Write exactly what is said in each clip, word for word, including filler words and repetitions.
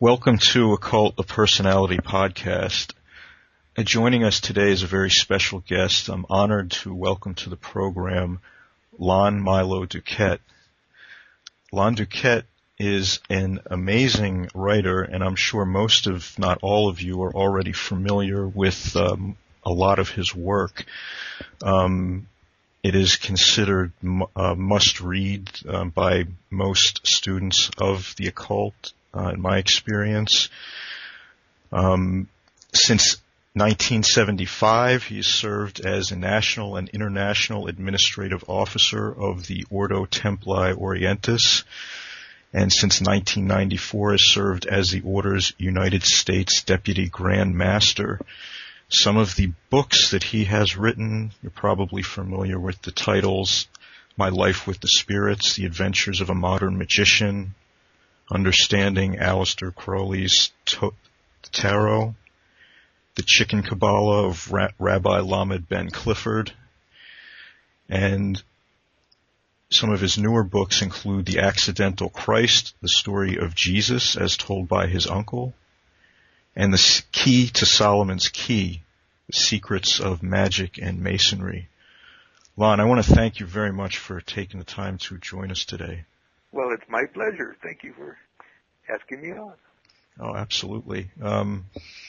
Welcome to Occult the Personality podcast. And joining us today is a very special guest. I'm honored to welcome to the program Lon Milo Duquette. Lon Duquette is an amazing writer, and I'm sure most of, not all of you, are already familiar with um, a lot of his work. Um, it is considered a must-read um, by most students of the occult, uh, in my experience. Um, since nineteen seventy-five, he has served as a national and international administrative officer of the Ordo Templi Orientis, and since nineteen ninety-four has served as the Order's United States Deputy Grand Master. Some of the books that he has written, you're probably familiar with the titles: My Life with the Spirits, The Adventures of a Modern Magician, Understanding Aleister Crowley's to- Tarot, The Chicken Kabbalah of Ra- Rabbi Lamed Ben Clifford, and some of his newer books include The Accidental Christ, The Story of Jesus as told by his uncle, and The Key to Solomon's Key, The Secrets of Magic and Masonry. Lon, I want to thank you very much for taking the time to join us today. Well, it's my pleasure. Thank you for asking me on. Oh, absolutely. Um,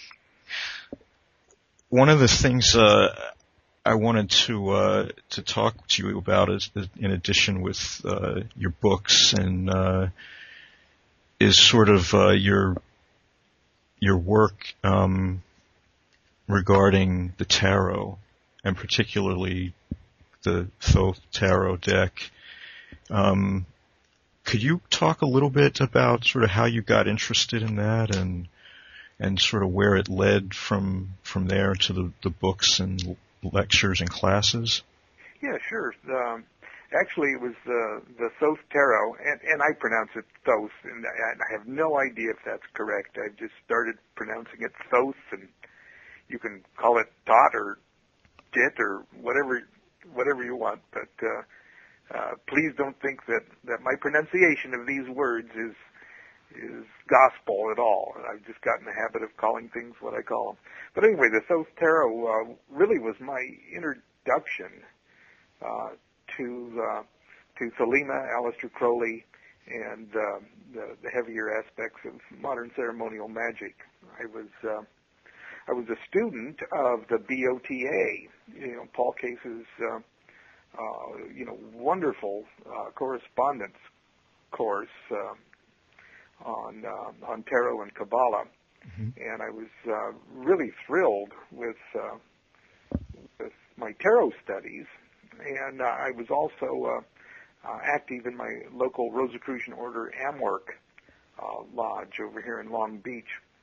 one of the things uh, I wanted to uh, to talk to you about is, in addition with uh, your books, and uh, is sort of uh, your your work um, regarding the tarot, and particularly the Thoth Tarot deck. Um, could you talk a little bit about sort of how you got interested in that, and and sort of where it led from from there to the, the books and lectures and classes? Yeah, sure. Um, actually, it was the the Thoth Tarot, and, and I pronounce it Thoth, and I, I have no idea if that's correct. I just started pronouncing it Thoth, and you can call it Tot or Tit or whatever whatever you want. But uh, uh, please don't think that, that my pronunciation of these words is is gospel at all. I've just gotten the habit of calling things what I call them. But anyway, the Thoth Tarot uh, really was my introduction uh, to uh, to Thelema, Aleister Crowley, and uh, the, the heavier aspects of modern ceremonial magic. I was uh, I was a student of the B O T A, you know, Paul Case's uh, uh, you know wonderful uh, correspondence course uh, on uh, on tarot and Kabbalah. Mm-hmm. And I was uh, really thrilled with uh, with my tarot studies, and uh, I was also uh, uh, active in my local Rosicrucian Order Amwork uh, lodge over here in Long Beach.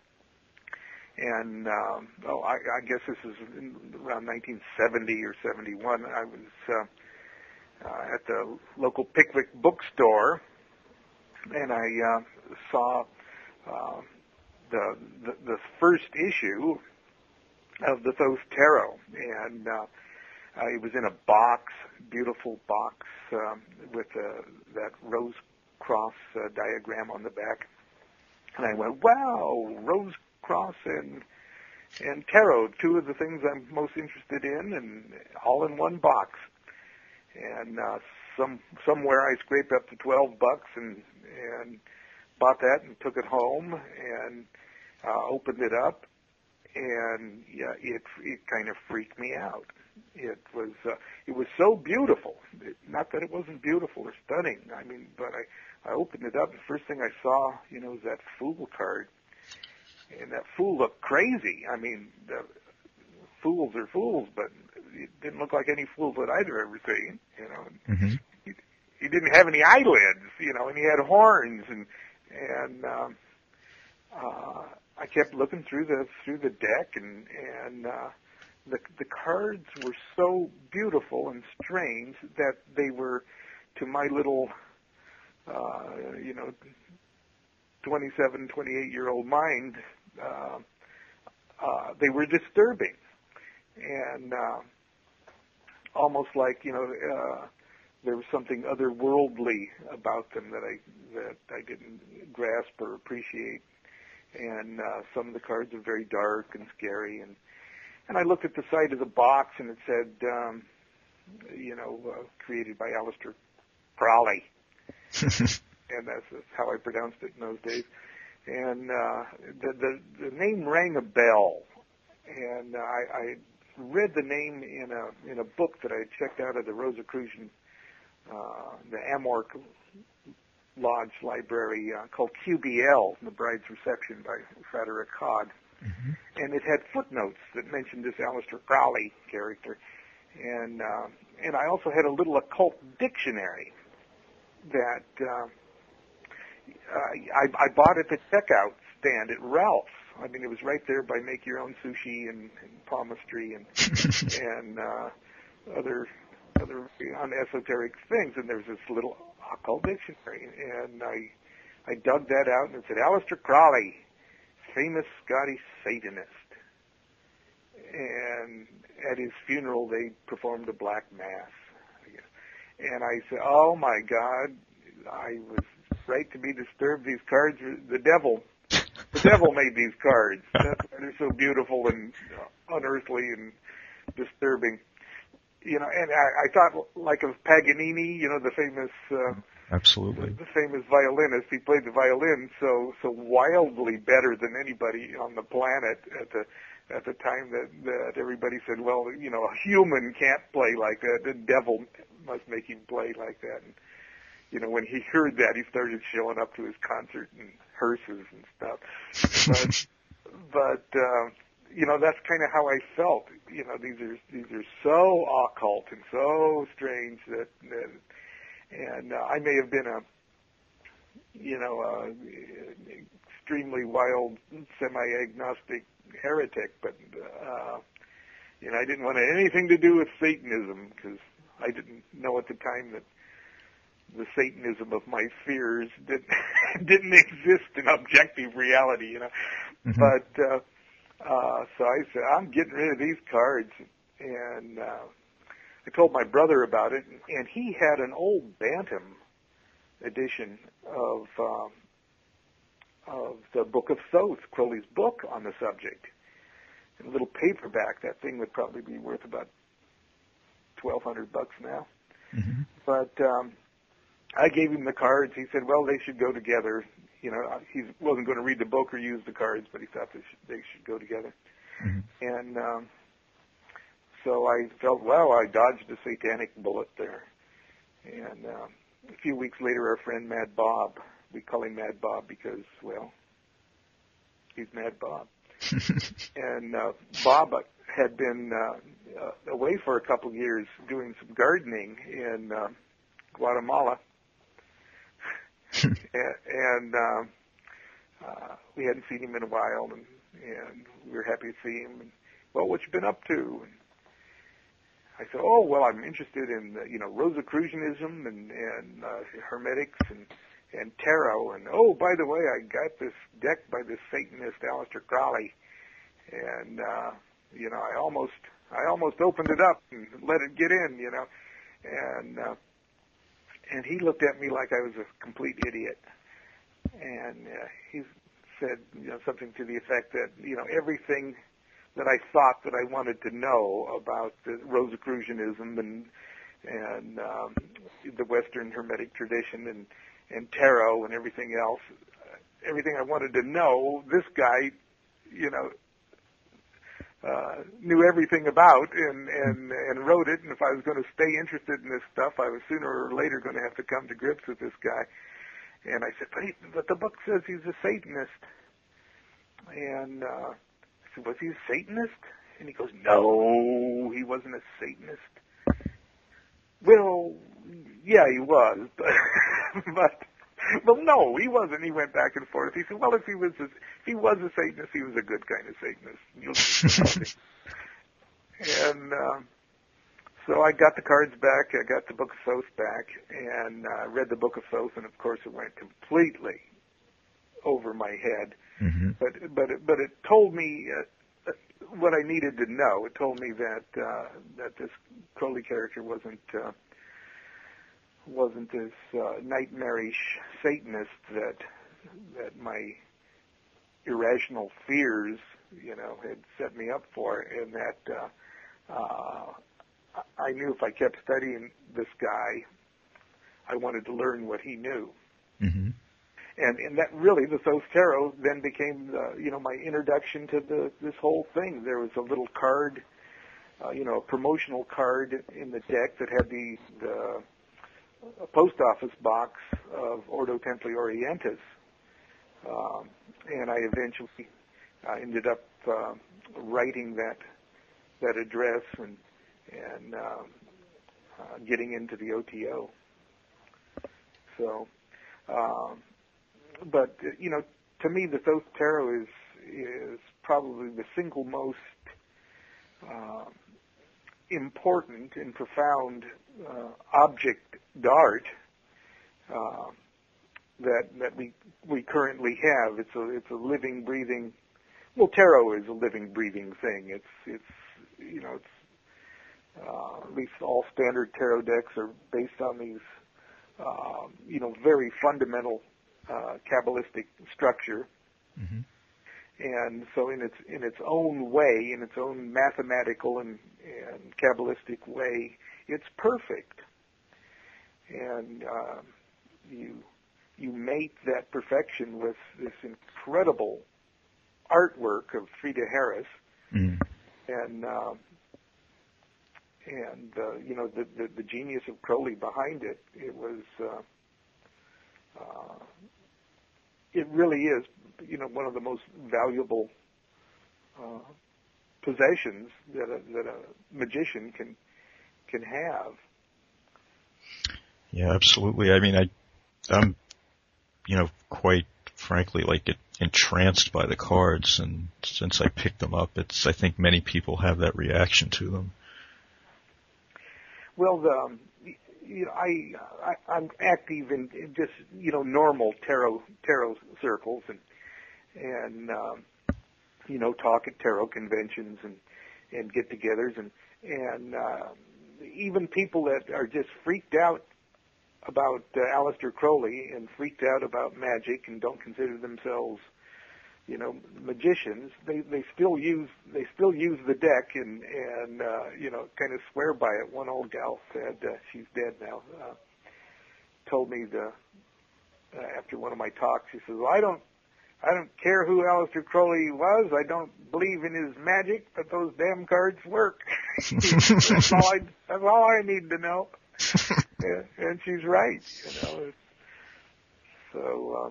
And um, oh, I, I guess this is in around nineteen seventy or seventy-one. I was uh, uh, at the local Pickwick bookstore, and I uh, saw uh, the, the the first issue of the Thoth Tarot, and uh, uh, it was in a box, beautiful box um, with uh, that rose cross uh, diagram on the back. And I went, wow, rose cross and and tarot, two of the things I'm most interested in, and all in one box. And uh, some somewhere I scraped up to twelve bucks and and bought that and took it home and uh, opened it up, and yeah, it it kind of freaked me out. It was uh, it was so beautiful. It, not that it wasn't beautiful or stunning. I mean, but I I opened it up. The first thing I saw, you know, was that Fool card, and that Fool looked crazy. I mean, the fools are fools, but it didn't look like any fool that I'd ever seen. You know, Mm-hmm. he, he didn't have any eyelids, you know, and he had horns, and and um, uh, I kept looking through the through the deck, and and uh, the the cards were so beautiful and strange that they were, to my little, uh, you know, twenty-seven, twenty-eight year old mind, uh, uh, they were disturbing, and uh, almost like, you know, uh, there was something otherworldly about them that I that I didn't grasp or appreciate. and uh, some of the cards are very dark and scary. And and I looked at the side of the box, and it said, um, you know, uh, created by Aleister Crowley, and that's, that's how I pronounced it in those days. And uh, the, the the name rang a bell, and I, I read the name in a in a book that I had checked out of the Rosicrucian, uh, the Amorc Lodge Library, uh, called Q B L, The Bride's Reception by Frederick Hogg. Mm-hmm. And it had footnotes that mentioned this Aleister Crowley character. And uh, and I also had a little occult dictionary that uh, I, I bought at the checkout stand at Ralph's. I mean, it was right there by Make Your Own Sushi and, and palmistry and and uh, other other unesoteric things. And there's this little occult dictionary, and I I dug that out, and it said Aleister Crowley, famous Scottish Satanist. And at his funeral, they performed a black mass. And I said, oh, my God, I was right to be disturbed. These cards, are, the devil, the devil made these cards. That's why they're so beautiful and unearthly and disturbing. You know, and I, I thought like of Paganini, you know, the famous... Uh, Absolutely. The, the famous violinist. He played the violin so so wildly better than anybody on the planet at the at the time that, that everybody said, well, you know, a human can't play like that. The devil must make him play like that. And, you know, when he heard that, he started showing up to his concert in hearses and stuff. But, but uh, you know, that's kind of how I felt. You know, these are these are so occult and so strange that, that and uh, I may have been a, you know, a extremely wild, semi-agnostic heretic, but, uh, you know, I didn't want anything to do with Satanism because I didn't know at the time that the Satanism of my fears didn't, didn't exist in objective reality, you know. Mm-hmm. But, uh, uh, so I said, I'm getting rid of these cards, and, uh, I told my brother about it, and he had an old Bantam edition of um, of the Book of Thoth, Crowley's book on the subject. In a little paperback, that thing would probably be worth about twelve hundred bucks now. Mm-hmm. But um, I gave him the cards. He said, "Well, they should go together." You know, he wasn't going to read the book or use the cards, but he thought they should, they should go together. Mm-hmm. And um, So I felt, well, I dodged a satanic bullet there. And um, a few weeks later, our friend Mad Bob, we call him Mad Bob because, well, he's Mad Bob. and uh, Bob had been uh, uh, away for a couple of years doing some gardening in uh, Guatemala. and and um, uh, we hadn't seen him in a while, and, and we were happy to see him. And, well, what you been up to? And, I said, oh, well, I'm interested in, uh, you know, Rosicrucianism and, and uh, Hermetics and, and tarot. And, oh, by the way, I got this deck by this Satanist, Aleister Crowley. And, uh, you know, I almost I almost opened it up and let it get in, you know. And, uh, and he looked at me like I was a complete idiot. And uh, he said, you know, something to the effect that, you know, everything that I thought that I wanted to know about the Rosicrucianism and and um, the Western Hermetic tradition and, and tarot and everything else, everything I wanted to know, this guy, you know, uh, knew everything about and, and, and wrote it. And if I was going to stay interested in this stuff, I was sooner or later going to have to come to grips with this guy. And I said, but, he, but the book says he's a Satanist. And uh, was he a Satanist? And he goes, no, he wasn't a Satanist. Well, yeah, he was, but, but, well, no, he wasn't. He went back and forth. He said, well, if he was a, if he was a Satanist, he was a good kind of Satanist. You'll and um, so I got the cards back. I got the Book of Thoth back, and uh, read the Book of Thoth, and of course, it went completely over my head. Mm-hmm. But but it, but it told me uh, what I needed to know. It told me that uh, that this Crowley character wasn't uh, wasn't this uh, nightmarish Satanist that that my irrational fears, you know, had set me up for, and that uh, uh, I knew if I kept studying this guy, I wanted to learn what he knew. Mm-hmm. And and that really, the Thoth Tarot then became, the, you know, my introduction to the this whole thing. There was a little card, uh, you know, a promotional card in the deck that had the the a post office box of Ordo Templi Orientis, um, and I eventually uh, ended up uh, writing that that address and and um, uh, getting into the O T O. So. Um, But, you know, to me, the Thoth Tarot is is probably the single most uh, important and profound uh, object d'art uh, that that we we currently have. It's a it's a living, breathing. Well, tarot is a living, breathing thing. It's it's you know it's uh, at least all standard tarot decks are based on these uh, you know very fundamental. Uh, Kabbalistic structure, mm-hmm. and so in its in its own way, in its own mathematical and, and Kabbalistic way, it's perfect. And uh, you you mate that perfection with this incredible artwork of Frida Harris, mm. and uh, and uh, you know the, the the genius of Crowley behind it. It was. Uh, uh, It really is, you know, one of the most valuable uh, possessions that a, that a magician can can have. Yeah, absolutely. I mean, I, I'm, you know, quite frankly, like it, entranced by the cards, and since I picked them up, it's I think many people have that reaction to them. Well, the. You know, I, I I'm active in, in just you know normal tarot tarot circles and and um, you know talk at tarot conventions and and get-togethers and and uh, even people that are just freaked out about uh, Aleister Crowley and freaked out about magic and don't consider themselves you know magicians. They they still use they still use the deck and and uh, you know kind of swear by it. One old gal said, uh, she's dead now, uh, told me the uh, after one of my talks, she says, well, I don't I don't care who Aleister Crowley was. I don't believe in his magic, but those damn cards work. that's all I that's all I need to know. and, and she's right, you know. So. Uh,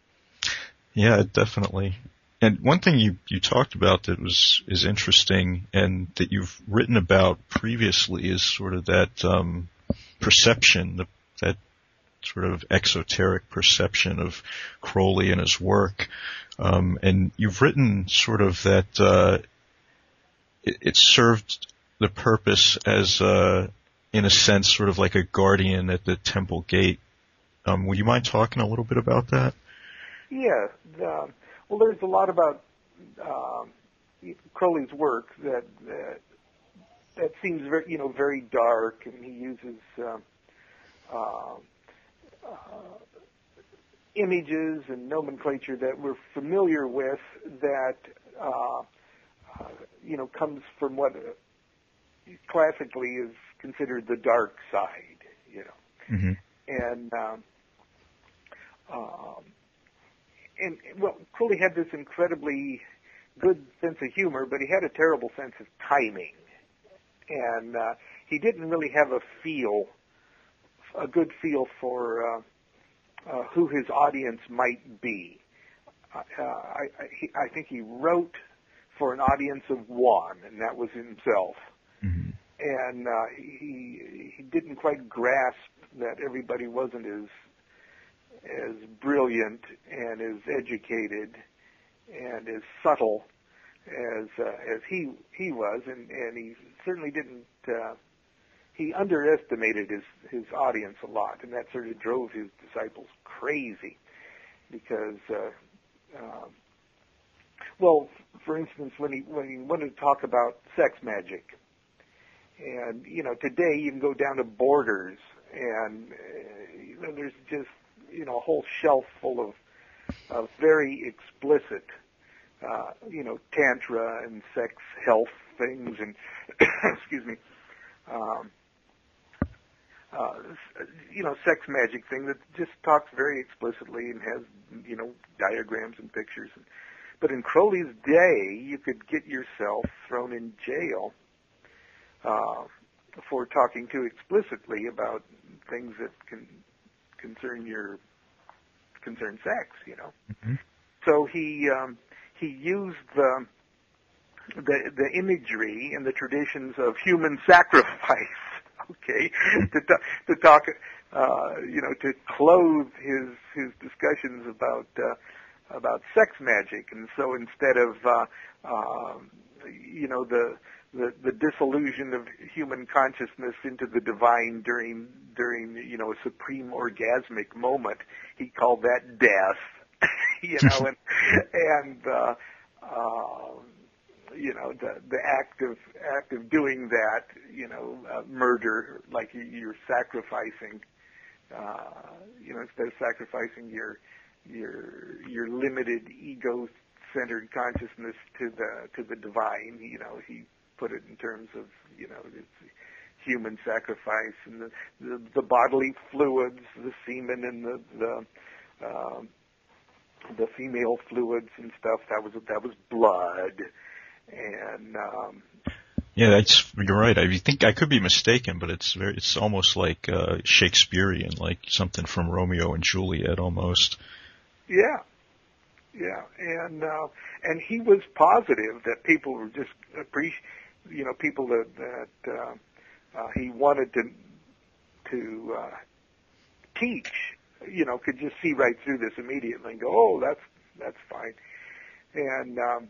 Yeah, definitely. And one thing you, you talked about that was is interesting and that you've written about previously is sort of that um, perception, the, that sort of exoteric perception of Crowley and his work. Um, and you've written sort of that uh, it, it served the purpose as, uh, in a sense, sort of like a guardian at the temple gate. Um, would you mind talking a little bit about that? Yeah, um, well, there's a lot about um, Crowley's work that, that that seems very, you know, very dark, and he uses um, uh, uh, images and nomenclature that we're familiar with that uh, uh, you know comes from what classically is considered the dark side, you know, mm-hmm. and um, um, And, well, Crowley had this incredibly good sense of humor, but he had a terrible sense of timing. And uh, he didn't really have a feel, a good feel for uh, uh, who his audience might be. Uh, I, I, he, I think he wrote for an audience of one, and that was himself. Mm-hmm. And uh, he, he didn't quite grasp that everybody wasn't as as brilliant and as educated and as subtle as uh, as he he was, and, and he certainly didn't. Uh, he underestimated his his audience a lot, and that sort of drove his disciples crazy because, uh, uh, well, for instance, when he when he wanted to talk about sex magic, and you know, today you can go down to Borders, and uh, you know, there's just you know, a whole shelf full of, of very explicit uh, you know, tantra and sex health things, and excuse me, um, uh, you know, sex magic thing that just talks very explicitly and has, you know, diagrams and pictures. But in Crowley's day, you could get yourself thrown in jail uh, for talking too explicitly about things that can concern your concern sex, you know. Mm-hmm. So he um, he used the, the the imagery and the traditions of human sacrifice, okay, to to talk, uh, you know, to clothe his his discussions about uh, about sex magic. And so instead of uh, uh, you know the The, the disillusion of human consciousness into the divine during during you know a supreme orgasmic moment, he called that death, you know, and and uh, uh, you know the the act of act of doing that, you know, uh, murder, like you're sacrificing, uh, you know, instead of sacrificing your your your limited ego-centered consciousness to the to the divine, you know, he put it in terms of, you know, it's human sacrifice and the, the, the bodily fluids, the semen and the the, uh, the female fluids and stuff. That was that was blood, and um, yeah, that's you're right. I think I could be mistaken, but it's very it's almost like uh, Shakespearean, like something from Romeo and Juliet, almost. Yeah. Yeah, and uh, and he was positive that people were just appreciate, you know, people that that uh, uh, he wanted to to uh, teach, you know, could just see right through this immediately and go, oh, that's that's fine. And um,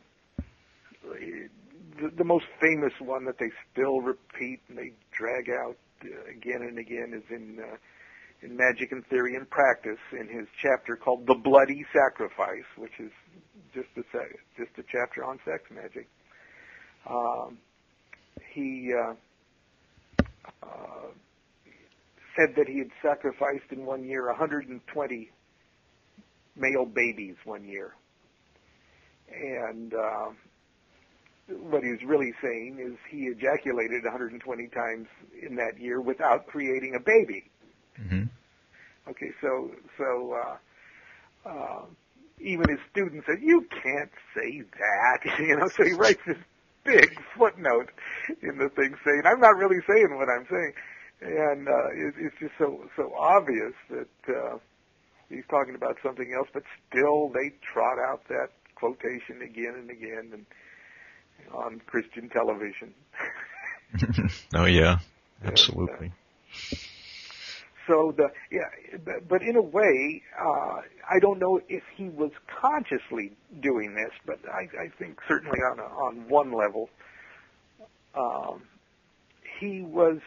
the, the most famous one that they still repeat and they drag out uh, again and again is in. Uh, in Magic and Theory and Practice, in his chapter called The Bloody Sacrifice, which is just a, just a chapter on sex magic. Um, he uh, uh, said that he had sacrificed in one year one hundred twenty male babies one year. And uh, what he was really saying is he ejaculated one hundred twenty times in that year without creating a baby. Mm-hmm. Okay, so so uh, uh, even his students said, "You can't say that," you know. So he writes this big footnote in the thing saying, "I'm not really saying what I'm saying," and uh, it, it's just so so obvious that uh, he's talking about something else, but still they trot out that quotation again and again, and on Christian television. Oh yeah, absolutely. And, uh, So the yeah, but in a way, uh, I don't know if he was consciously doing this, but I, I think certainly on a, on one level, um, he was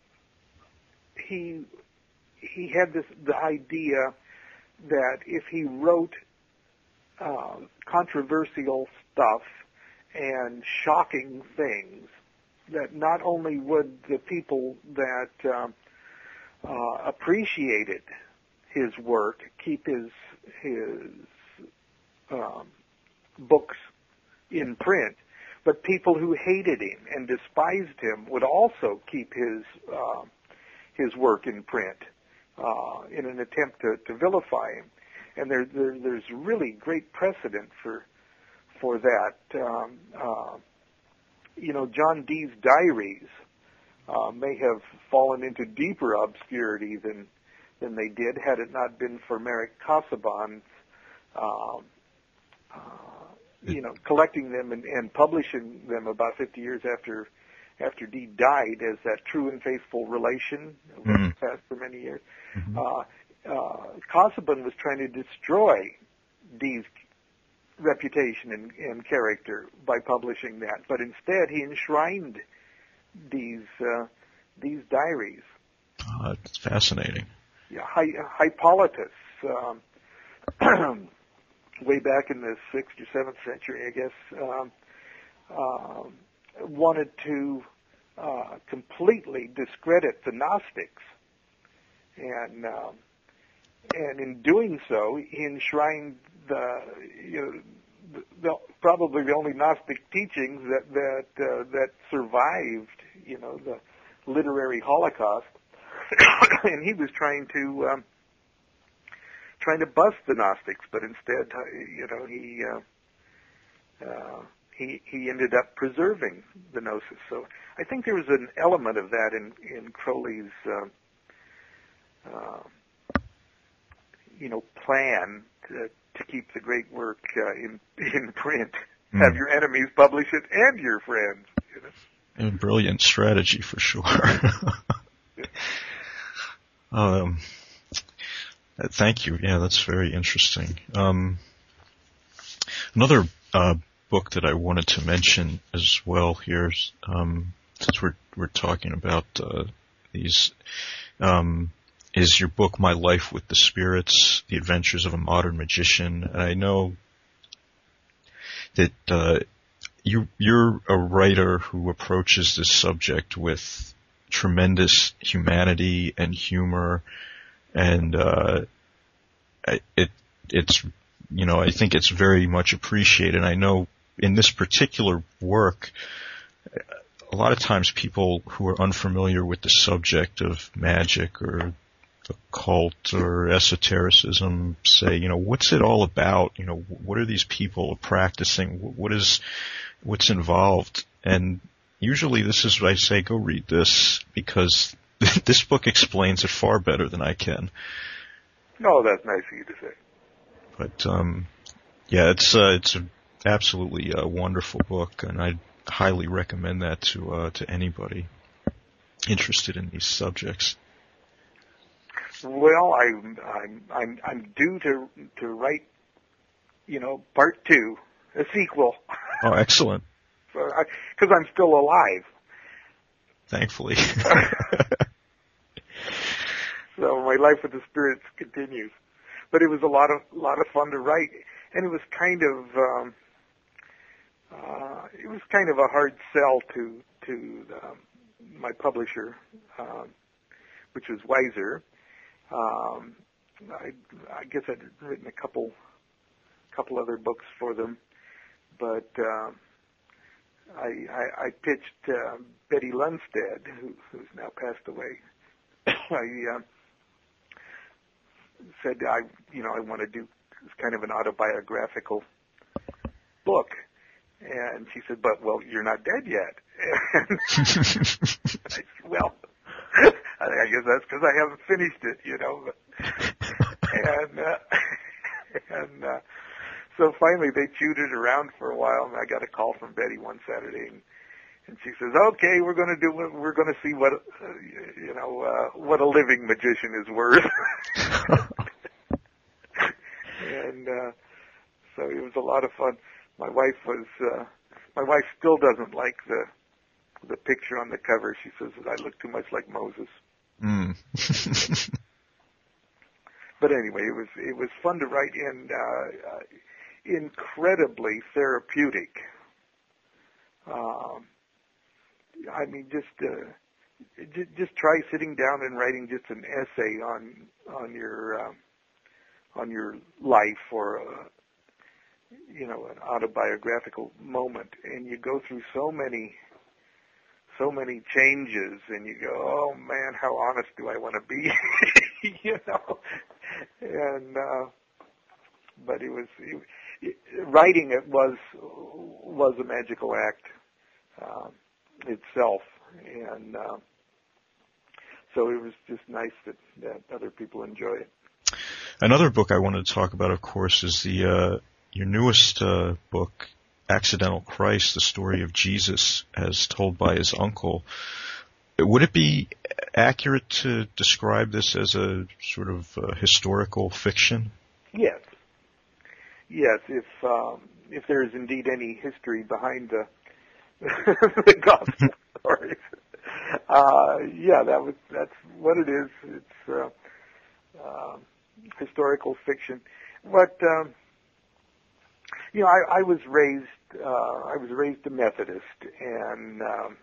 he he had this the idea that if he wrote uh, controversial stuff and shocking things, that not only would the people that um, Uh, appreciated his work, keep his his um, books in print, but people who hated him and despised him would also keep his uh, his work in print uh, in an attempt to, to vilify him. And there, there there's really great precedent for for that. Um, uh, you know, John Dee's diaries Uh, may have fallen into deeper obscurity than than they did had it not been for Merrick Casaubon's, uh, uh, you know, collecting them and, and publishing them about fifty years after after Dee died as that true and faithful relation, which mm-hmm. passed for many years. Mm-hmm. Uh, uh, Casaubon was trying to destroy Dee's reputation and, and character by publishing that, but instead he enshrined these uh, these diaries. Oh, that's fascinating. Yeah, Hi- Hippolytus, um, way back in the sixth or seventh century, I guess, um, uh, wanted to uh, completely discredit the Gnostics, and um, and in doing so, he enshrined the you know the, probably the only Gnostic teachings that that uh, that survived, you know, the literary Holocaust, and he was trying to um, trying to bust the Gnostics, but instead, uh, you know, he uh, uh, he he ended up preserving the Gnosis. So I think there was an element of that in in Crowley's uh, uh, you know plan to, to keep the great work uh, in in print. Mm. Have your enemies publish it and your friends. You know? A brilliant strategy for sure. um, thank you. Yeah, that's very interesting. Um, another uh, book that I wanted to mention as well here, um, since we're we're talking about uh, these, um, is your book "My Life with the Spirits: The Adventures of a Modern Magician." And I know that uh, you you're a writer who approaches this subject with tremendous humanity and humor, and uh, it it's you know I think it's very much appreciated. And I know in this particular work, a lot of times people who are unfamiliar with the subject of magic or occult or esotericism say, you know, what's it all about? You know, what are these people practicing? What is, what's involved? And usually this is what I say, go read this, because this book explains it far better than I can. Oh, that's nice of you to say. But, um, yeah, it's, uh, it's an absolutely uh, wonderful book, and I highly recommend that to, uh, to anybody interested in these subjects. Well, I'm I'm I'm I'm due to to write, you know, part two, a sequel. Oh, excellent! Because I'm still alive. Thankfully. So my life with the spirits continues, but it was a lot of lot of fun to write, and it was kind of um, uh, it was kind of a hard sell to to um, my publisher, um, which was Weiser. Um, I, I guess I'd written a couple, couple other books for them, but uh, I, I, I pitched uh, Betty Lundstedt, who, who's now passed away. I uh, said I, you know, I want to do kind of an autobiographical book, and she said, "But well, you're not dead yet." And I said, well. I guess that's because I haven't finished it, you know. and uh, and uh, so finally they chewed it around for a while, and I got a call from Betty one Saturday, and, and she says, "Okay, we're going to do it. We're going to see what uh, you know uh, what a living magician is worth." And uh, so it was a lot of fun. My wife was uh, my wife still doesn't like the. the picture on the cover. She says that I look too much like Moses. Mm. But anyway, it was it was fun to write, and uh, uh, incredibly therapeutic. Um, I mean, just uh, j- just try sitting down and writing just an essay on on your um, on your life, or a, you know, an autobiographical moment, and you go through so many. so many changes, and you go, oh man, how honest do I want to be? You know? And, uh, but it was, it, it, writing it was, was a magical act, uh, itself. And, uh, so it was just nice that, that other people enjoy it. Another book I wanted to talk about, of course, is the, uh, your newest, uh, book, Accidental Christ, the story of Jesus as told by his uncle. Would it be accurate to describe this as a sort of uh, historical fiction? Yes. Yes, if um, if there is indeed any history behind the, the gospel stories. Uh, yeah, that was that's what it is. It's uh, uh, historical fiction. But um, you know, I, I was raised, uh, I was raised a Methodist, and, um,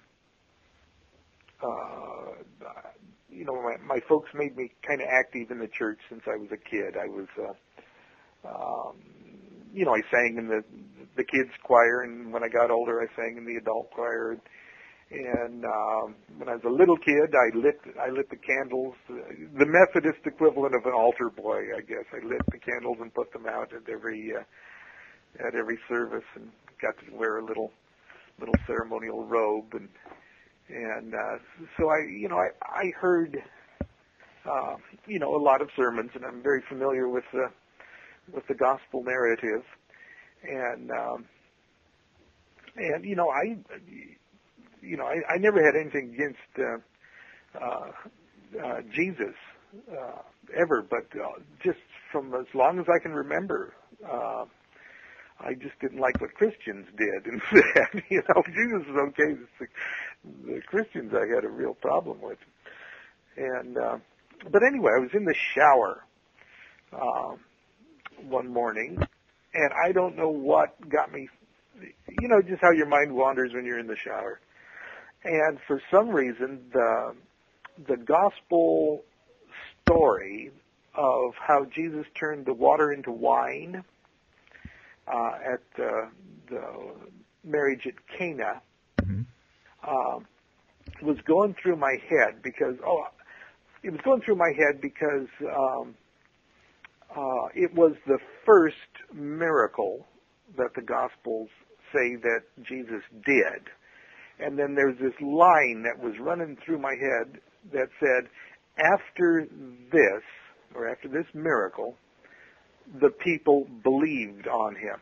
uh, you know, my, my folks made me kind of active in the church since I was a kid. I was, uh, um, you know, I sang in the the kids choir, and when I got older, I sang in the adult choir. And um, when I was a little kid, I lit I lit the candles, the Methodist equivalent of an altar boy, I guess. I lit the candles and put them out at every uh, at every service, and got to wear a little little ceremonial robe, and and uh, so I you know I I heard uh, you know a lot of sermons, and I'm very familiar with the with the gospel narrative, and um, and you know I. You know, I, I never had anything against uh, uh, uh, Jesus uh, ever, but uh, just from as long as I can remember, uh, I just didn't like what Christians did instead. You know, Jesus is okay. It's the, the Christians I had a real problem with. And uh, but anyway, I was in the shower uh, one morning, and I don't know what got me. You know, just how your mind wanders when you're in the shower. And for some reason, the the gospel story of how Jesus turned the water into wine uh, at uh, the marriage at Cana mm-hmm. uh, was going through my head because oh, it was going through my head because um, uh, it was the first miracle that the Gospels say that Jesus did. And then there's this line that was running through my head that said, after this, or after this miracle, the people believed on him.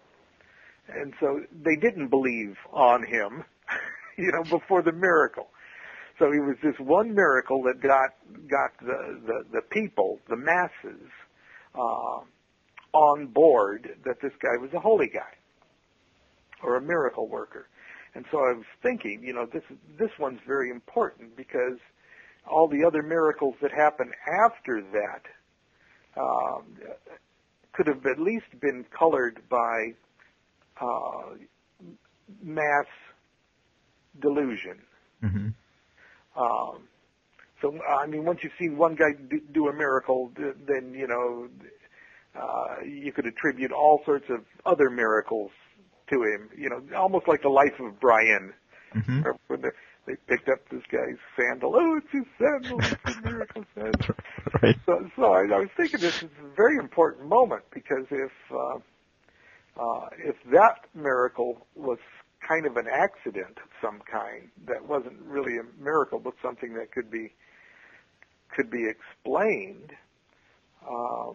And so they didn't believe on him, you know, before the miracle. So it was this one miracle that got got the, the, the people, the masses, uh, on board that this guy was a holy guy or a miracle worker. And so I was thinking, you know, this this one's very important because all the other miracles that happen after that um, could have at least been colored by uh, mass delusion. Mm-hmm. Um, so, I mean, once you've seen one guy do, do a miracle, then, you know, uh, you could attribute all sorts of other miracles to him, you know, almost like the life of Brian. Mm-hmm. When they, they picked up this guy's sandal. Oh, it's his sandal. It's a miracle sandal. Right. So, so I, I was thinking this is a very important moment because if uh, uh, if that miracle was kind of an accident of some kind, that wasn't really a miracle, but something that could be could be explained, uh,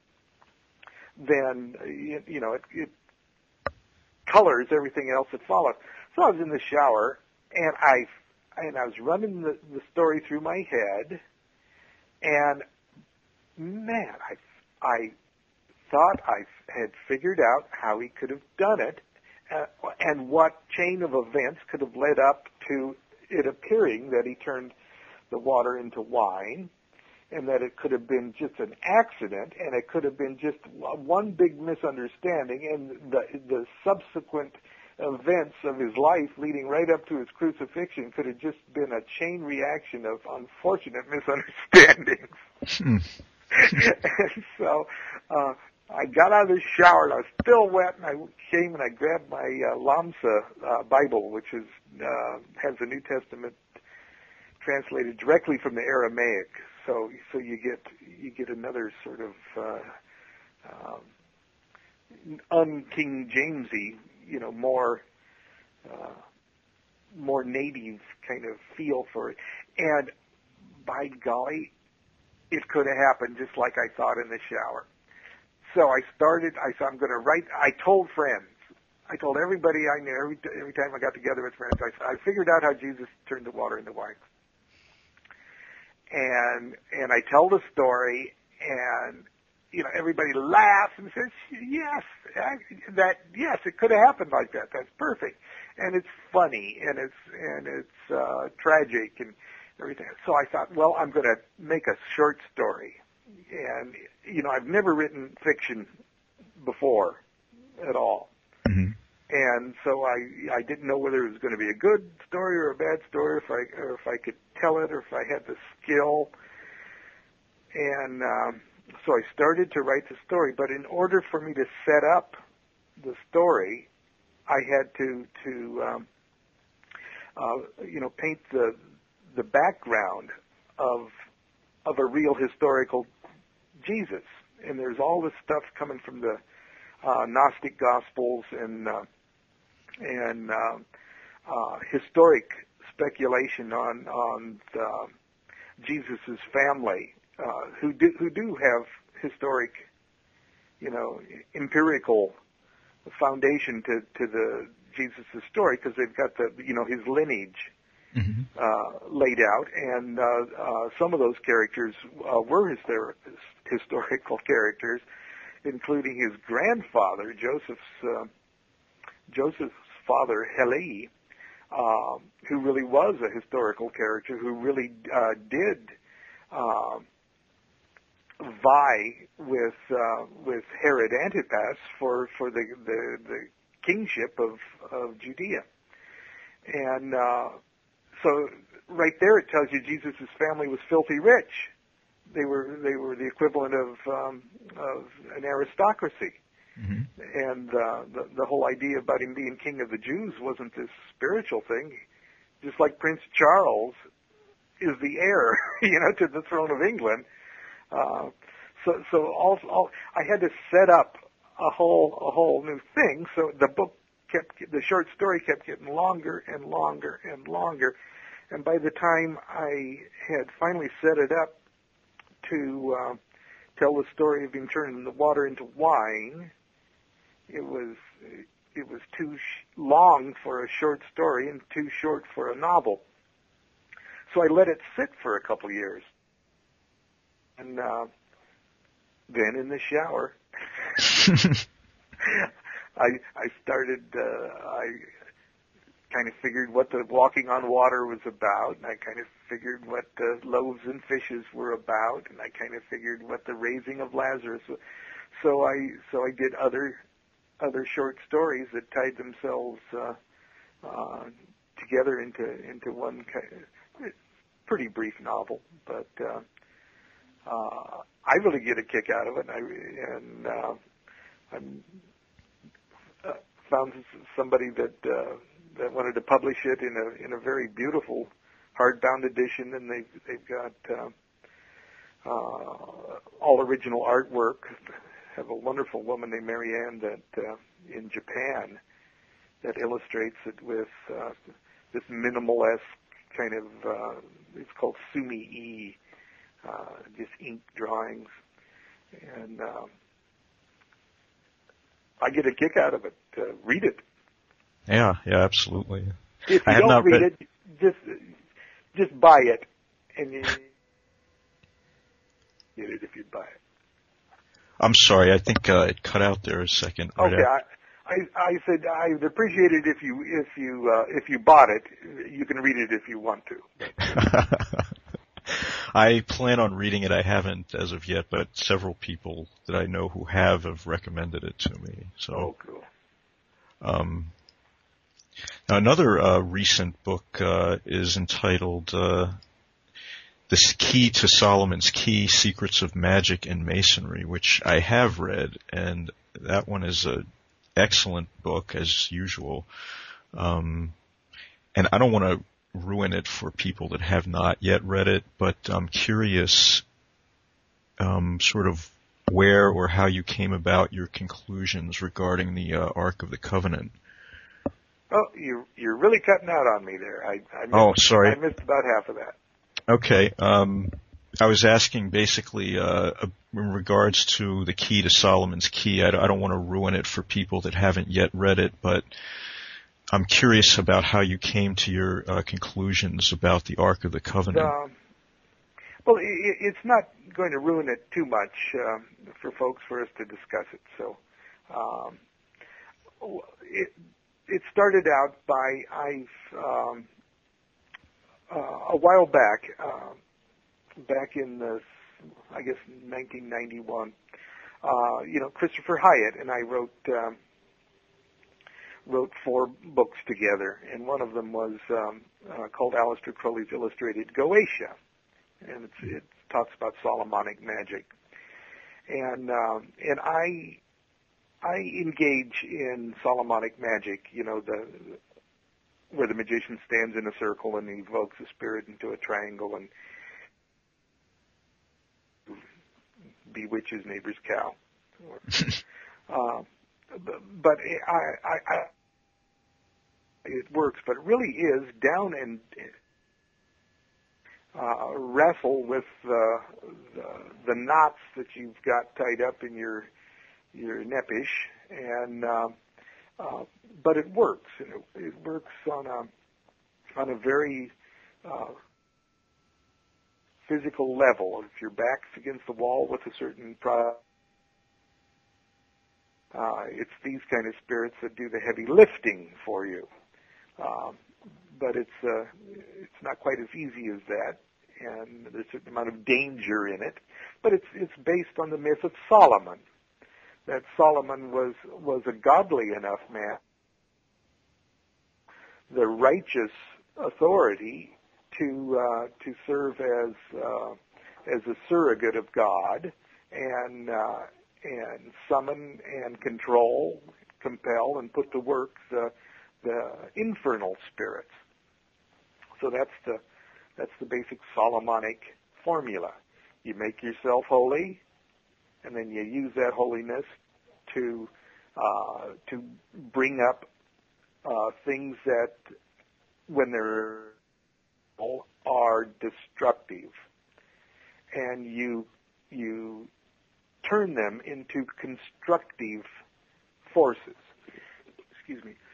then you, you know it. it colors everything else that followed. So I was in the shower, and I and I was running the, the story through my head, and man, I I thought I had figured out how he could have done it, uh, and what chain of events could have led up to it appearing that he turned the water into wine, and that it could have been just an accident, and it could have been just one big misunderstanding, and the the subsequent events of his life leading right up to his crucifixion could have just been a chain reaction of unfortunate misunderstandings. Hmm. And so uh, I got out of the shower, and I was still wet, and I came and I grabbed my uh, Lamsa uh, Bible, which is uh, has the New Testament translated directly from the Aramaic. So, so you get you get another sort of uh, um, un-King Jamesy, you know, more uh, more native kind of feel for it. And by golly, it could have happened just like I thought in the shower. So I started. I said, I'm going to write. I told friends. I told everybody I knew. Every every time I got together with friends, I I figured out how Jesus turned the water into wine. And and I tell the story, and you know everybody laughs and says, "Yes, that yes, it could have happened like that. That's perfect." And it's funny, and it's and it's uh, tragic, and everything. So I thought, well, I'm going to make a short story, and you know I've never written fiction before at all. Mm-hmm. And so I I didn't know whether it was going to be a good story or a bad story, if I or if I could tell it, or if I had the skill. And um, so I started to write the story. But in order for me to set up the story, I had to to um, uh, you know paint the the background of of a real historical Jesus. And there's all this stuff coming from the uh, Gnostic Gospels and uh, and uh, uh, historic speculation on on uh, Jesus's family, uh, who do who do have historic, you know, empirical foundation to to the Jesus's story, because they've got the you know his lineage mm-hmm. uh, laid out, and uh, uh, some of those characters uh, were histor- historical characters, including his grandfather, Joseph's uh, Joseph's father, Heli, uh, who really was a historical character, who really uh, did uh, vie with uh, with Herod Antipas for for the the, the kingship of of Judea, and uh, so right there it tells you Jesus' family was filthy rich. They were they were the equivalent of um, of an aristocracy, mm-hmm. and uh, the the whole idea about him being king of the Jews wasn't this spiritual thing. Just like Prince Charles is the heir, you know, to the throne of England. Uh, so so all, all I had to set up a whole a whole new thing. So the book kept the short story kept getting longer and longer and longer, and by the time I had finally set it up to uh, tell the story of him turning the water into wine, it was it was too sh- long for a short story and too short for a novel. So I let it sit for a couple of years, and uh, then in the shower, I I started. Uh, I kind of figured what the walking on water was about, and I kind of figured what the loaves and fishes were about, and I kind of figured what the raising of Lazarus was. So I so I did other other short stories that tied themselves uh, uh, together into into one kind of pretty brief novel. But uh, uh, I really get a kick out of it, and I and uh, I'm, uh, found somebody that. Uh, that wanted to publish it in a in a very beautiful hardbound edition, and they've they've got uh, uh, all original artwork. Have a wonderful woman named Marianne that uh, in Japan that illustrates it with uh, this minimalesque kind of uh, it's called sumi-e, uh, just ink drawings, and uh, I get a kick out of it. Uh, read it. Yeah, yeah, absolutely. If you I have don't not read read it, just just buy it, and you get it if you buy it. I'm sorry, I think uh, it cut out there a second. Right okay, I, I I said I'd appreciate it if you if you uh, if you bought it. You can read it if you want to. I plan on reading it. I haven't as of yet, but several people that I know who have have recommended it to me. So. Oh, cool. Um. Now, another uh, recent book uh, is entitled uh, "The Key to Solomon's Key: Secrets of Magic and Masonry," which I have read, and that one is an excellent book as usual. Um, and I don't want to ruin it for people that have not yet read it, but I'm curious, um, sort of where or how you came about your conclusions regarding the uh, Ark of the Covenant. Oh, you're you're really cutting out on me there. I, I missed, oh, sorry. I missed about half of that. Okay. Um, I was asking basically uh, in regards to the Key to Solomon's Key. I, I don't want to ruin it for people that haven't yet read it, but I'm curious about how you came to your uh, conclusions about the Ark of the Covenant. Um, well, it, it's not going to ruin it too much um, for folks for us to discuss it. So, um, it. It started out by I've um, uh, a while back, uh, back in the I guess nineteen ninety-one. Uh, you know, Christopher Hyatt and I wrote um, wrote four books together, and one of them was um, uh, called Aleister Crowley's Illustrated Goetia, and it's, it talks about Solomonic magic. And uh, and I I engage in Solomonic magic, you know, the where the magician stands in a circle and evokes a spirit into a triangle and bewitches neighbor's cow. uh, but I, I, I, it works, but it really is down and uh, wrestle with the, the the knots that you've got tied up in your your nepish, and uh, uh, but it works, and it, it works on a on a very uh, physical level. If your back's against the wall with a certain product, uh, it's these kind of spirits that do the heavy lifting for you. Um, but it's uh, it's not quite as easy as that, and there's a certain amount of danger in it. But it's it's based on the myth of Solomon. That Solomon was was a godly enough man, the righteous authority to uh, to serve as uh, as a surrogate of God and uh, and summon and control, compel, and put to work the the infernal spirits. So that's the that's the basic Solomonic formula. You make yourself holy, and then you use that holiness to uh, to bring up uh, things that, when they're are destructive, and you you turn them into constructive forces. Excuse me.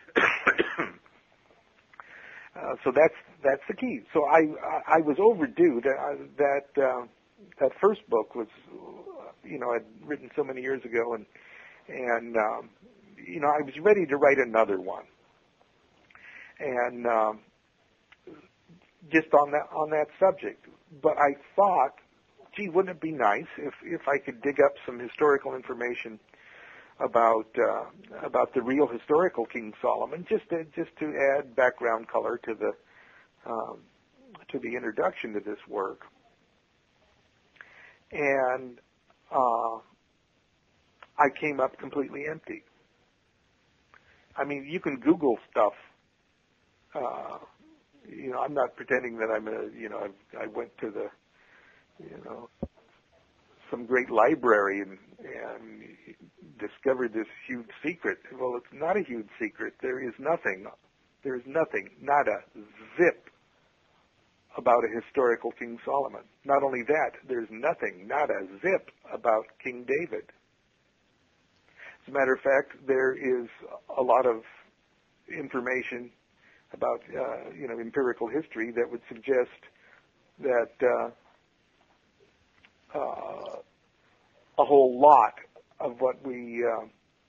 uh, so that's that's the key. So I I, I was overdue. That that uh, that first book was, you know, I'd written so many years ago, and and um, you know I was ready to write another one. And um, just on that on that subject, but I thought, gee, wouldn't it be nice if if I could dig up some historical information about uh, about the real historical King Solomon, just to just to add background color to the um, to the introduction to this work. And uh, I came up completely empty. I mean, you can Google stuff. Uh, you know, I'm not pretending that I'm a, you know, I, I went to the, you know, some great library and, and discovered this huge secret. Well, it's not a huge secret. There is nothing, there is nothing, not a zip about a historical King Solomon. Not only that, there's nothing, not a zip about King David. As a matter of fact, there is a lot of information about, uh, you know, empirical history that would suggest that uh, uh, a whole lot of what we uh,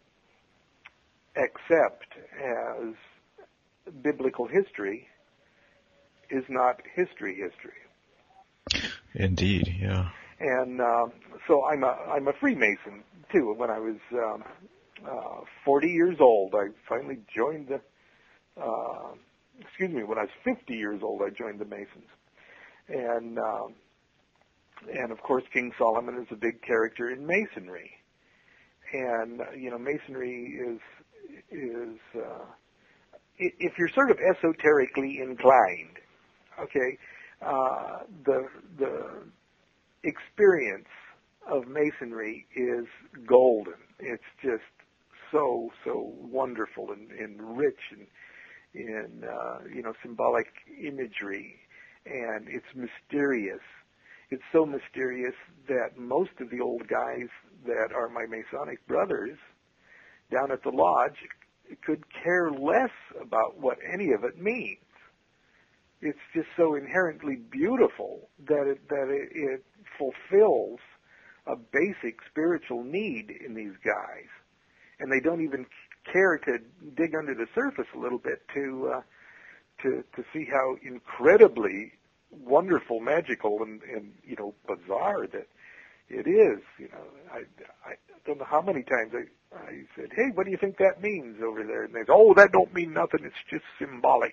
accept as biblical history is not history history. Indeed, yeah. And uh, so I'm a I'm a Freemason too. When I was um, uh, forty years old, I finally joined the. Uh, excuse me. When I was fifty years old, I joined the Masons, and um, and of course King Solomon is a big character in Masonry, and uh, you know Masonry is is uh, if you're sort of esoterically inclined, okay, uh, the the experience of Masonry is golden. It's just so so wonderful and, and rich and in uh, you know symbolic imagery, and it's mysterious. It's so mysterious that most of the old guys that are my Masonic brothers down at the lodge could care less about what any of it means. It's just so inherently beautiful that it, that it, it fulfills a basic spiritual need in these guys, and they don't even care to dig under the surface a little bit to uh, to to see how incredibly wonderful, magical, and, and you know bizarre that it is. You know, I I don't know how many times I I said, "Hey, what do you think that means over there?" And they said, "Oh, that don't mean nothing. It's just symbolic."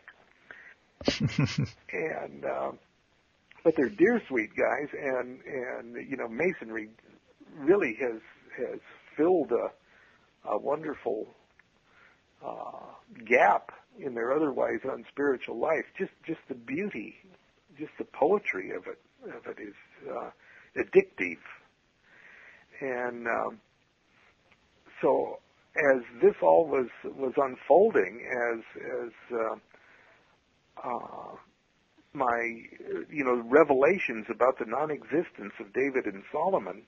and um, but they're dear sweet guys, and and you know Masonry really has has filled a a wonderful uh, gap in their otherwise unspiritual life. Just just the beauty, just the poetry of it of it is uh, addictive. And um, so, as this all was was unfolding, as as uh, uh, my you know revelations about the non-existence of David and Solomon,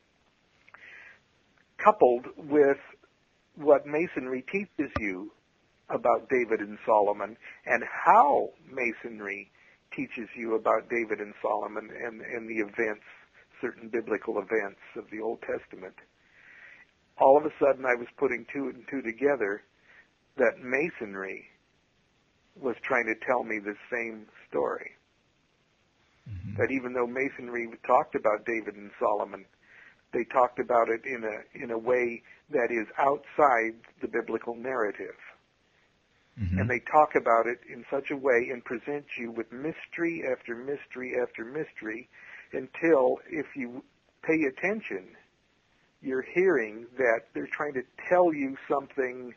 coupled with what Masonry teaches you about David and Solomon, and how Masonry teaches you about David and Solomon and, and the events, certain biblical events of the Old Testament, all of a sudden I was putting two and two together that Masonry was trying to tell me the same story. Mm-hmm. That even though Masonry talked about David and Solomon, they talked about it in a in a way that is outside the biblical narrative. Mm-hmm. And they talk about it in such a way and present you with mystery after mystery after mystery until, if you pay attention, you're hearing that they're trying to tell you something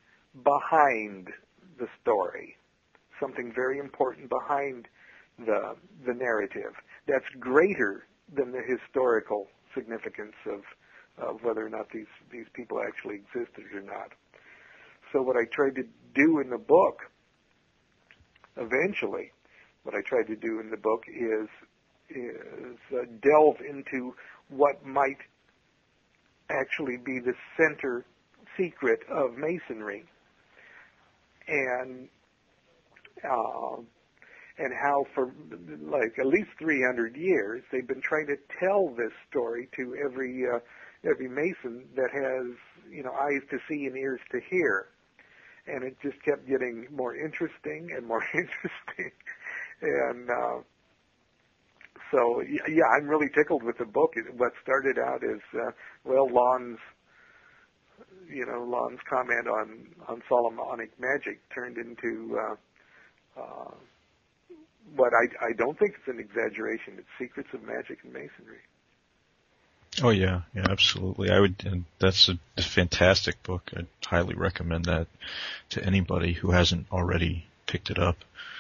behind the story, something very important behind the the narrative that's greater than the historical significance of, of whether or not these, these people actually existed or not. So what I tried to do in the book, eventually, what I tried to do in the book is is uh, delve into what might actually be the center secret of Masonry, and uh, and how for like at least three hundred years they've been trying to tell this story to every uh, every Mason that has you know eyes to see and ears to hear. And it just kept getting more interesting and more interesting. And uh, so, yeah, I'm really tickled with the book. What started out as, uh, well, Lon's, you know, Lon's comment on, on Solomonic magic turned into uh, uh, what I, I don't think it's an exaggeration. It's Secrets of Magic and Masonry. Oh yeah, yeah, absolutely. I would, and that's a, a fantastic book. I'd highly recommend that to anybody who hasn't already picked it up.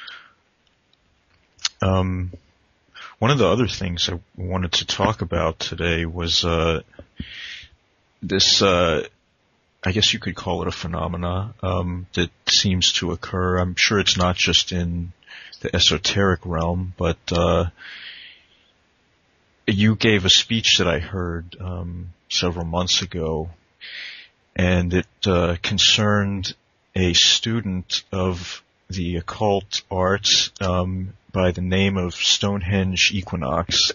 Um, one of the other things I wanted to talk about today was uh, this. Uh, I guess you could call it a phenomena um, that seems to occur. I'm sure it's not just in the esoteric realm, but uh, you gave a speech that I heard um, several months ago, and it uh, concerned a student of the occult arts um, by the name of Stonehenge Equinox.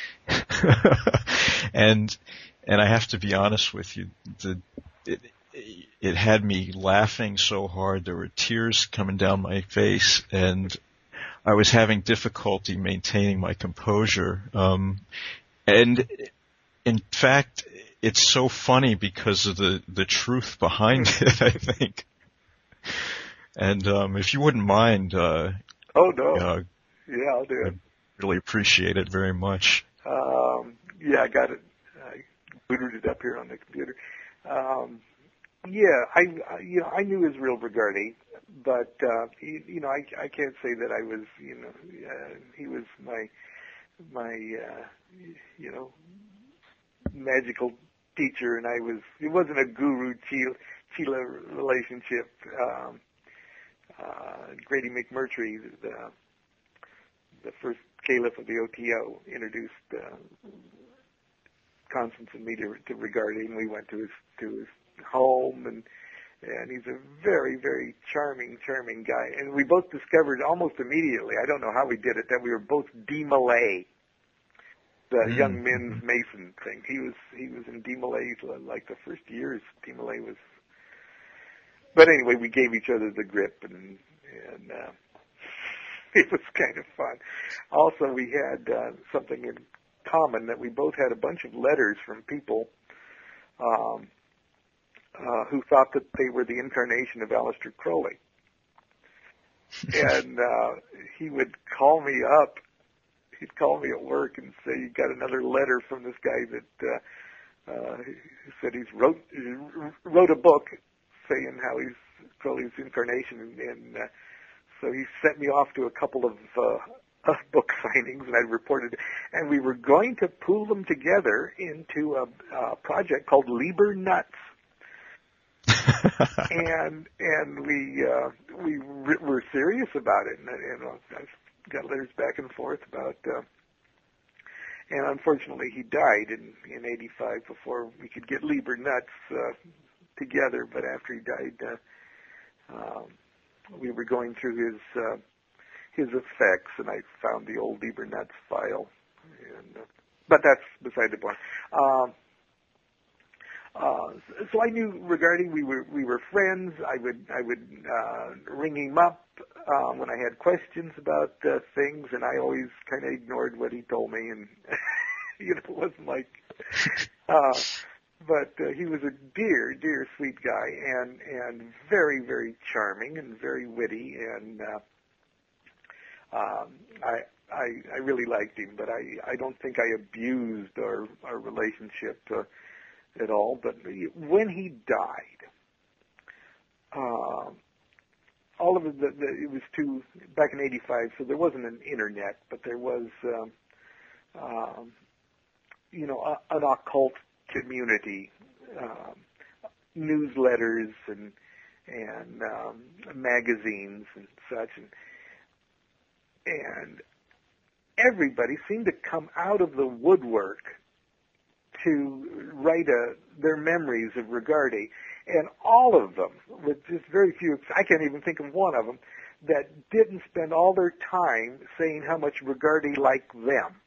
and and I have to be honest with you, the it, it had me laughing so hard there were tears coming down my face, and I was having difficulty maintaining my composure. Um, and in fact, it's so funny because of the, the truth behind it, I think. And um, if you wouldn't mind, uh, oh no, uh, yeah, I'll do it. I'd really appreciate it very much. Um, yeah, I got it. I booted it up here on the computer. Um, yeah, I, I you know I knew Israel Regardie, but uh, he, you know I I can't say that I was you know uh, he was my my uh, you know magical teacher, and I was it wasn't a guru Chila relationship. Um, uh, Grady McMurtry, the the first caliph of the O T O, introduced uh, Constance and me to, to Regardie, and we went to his to his home, and and he's a very, very charming, charming guy. And we both discovered almost immediately, I don't know how we did it, that we were both D. Malay, the mm-hmm. young men's Mason thing. He was he was in D. Malay like the first years. D. Malay was. But anyway, we gave each other the grip, and and uh, it was kind of fun. Also, we had uh, something in common, that we both had a bunch of letters from people um, uh, who thought that they were the incarnation of Aleister Crowley. And uh, he would call me up. He'd call me at work and say, "You got another letter from this guy that uh, uh, he said he's wrote wrote a book saying how he's Crowley's incarnation, and, and uh, so he sent me off to a couple of uh, uh, book signings, and I reported, and we were going to pool them together into a, a project called Liber Nuts. and and we uh, we re- were serious about it, and, and uh, I got letters back and forth about. Uh, and unfortunately, he died in in eighty-five before we could get Liber Nuts uh, together. But after he died, uh, um, we were going through his uh, his effects, and I found the old Liber Nuts file. And, uh, but that's beside the point. Uh, Uh, so I knew regarding we were we were friends. I would I would uh, ring him up uh, when I had questions about uh, things, and I always kind of ignored what he told me, and you know, it wasn't like. Uh, but uh, he was a dear, dear, sweet guy, and and very, very charming, and very witty, and uh, um, I. I I really liked him, but I I don't think I abused our our relationship. Uh, at all, but when he died, uh, all of the, the, it was too, back in eighty-five, so there wasn't an internet, but there was, um, um, you know, a, an occult community, um, newsletters and, and um, magazines and such, and, and everybody seemed to come out of the woodwork to write a, their memories of Regardie, and all of them, with just very few, I can't even think of one of them, that didn't spend all their time saying how much Regardie liked them.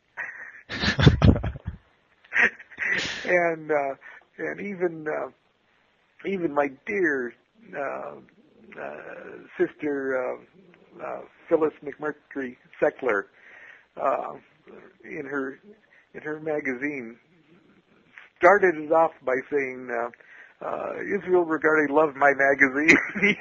and uh, and even uh, even my dear uh, uh, sister uh, uh, Phyllis McMurtry Seckler, uh, in her in her magazine, started it off by saying, uh, uh, Israel Regardie loved my magazine.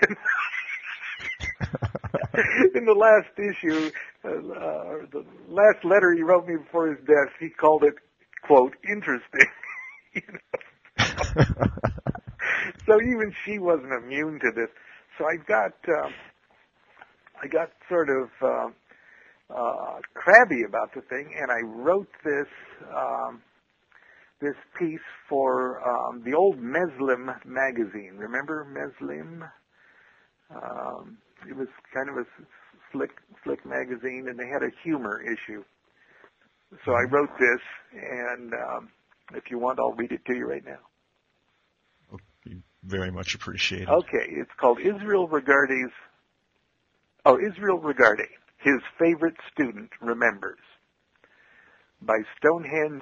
In the last issue, uh, uh, the last letter he wrote me before his death, he called it, quote, interesting. You know? So even she wasn't immune to this. So I got, uh, I got sort of uh, uh, crabby about the thing, and I wrote this um, this piece for um, the old Meslim magazine. Remember Meslim? Um, it was kind of a slick, slick magazine, and they had a humor issue. So I wrote this, and um, if you want, I'll read it to you right now. Okay, very much appreciated. Okay, it's called Israel Regardie's, oh, Israel Regardie, His Favorite Student Remembers, by Stonehenge,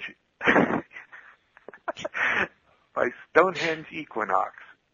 by Stonehenge Equinox,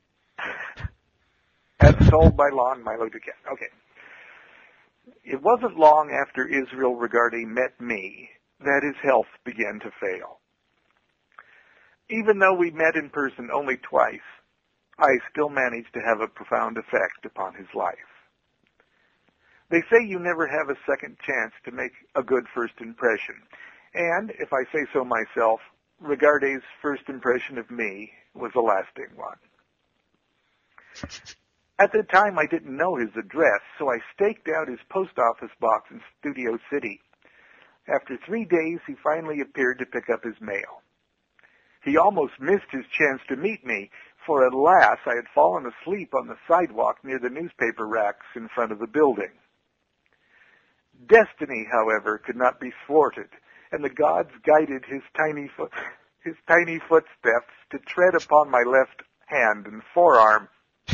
as told by Lon Milo Duquette. Okay. It wasn't long after Israel Regardie met me that his health began to fail. Even though we met in person only twice, I still managed to have a profound effect upon his life. They say you never have a second chance to make a good first impression. And, if I say so myself, Regardie's first impression of me was a lasting one. At the time, I didn't know his address, so I staked out his post office box in Studio City. After three days, he finally appeared to pick up his mail. He almost missed his chance to meet me, for alas, I had fallen asleep on the sidewalk near the newspaper racks in front of the building. Destiny, however, could not be thwarted, and the gods guided his tiny foot, his tiny footsteps to tread upon my left hand and forearm.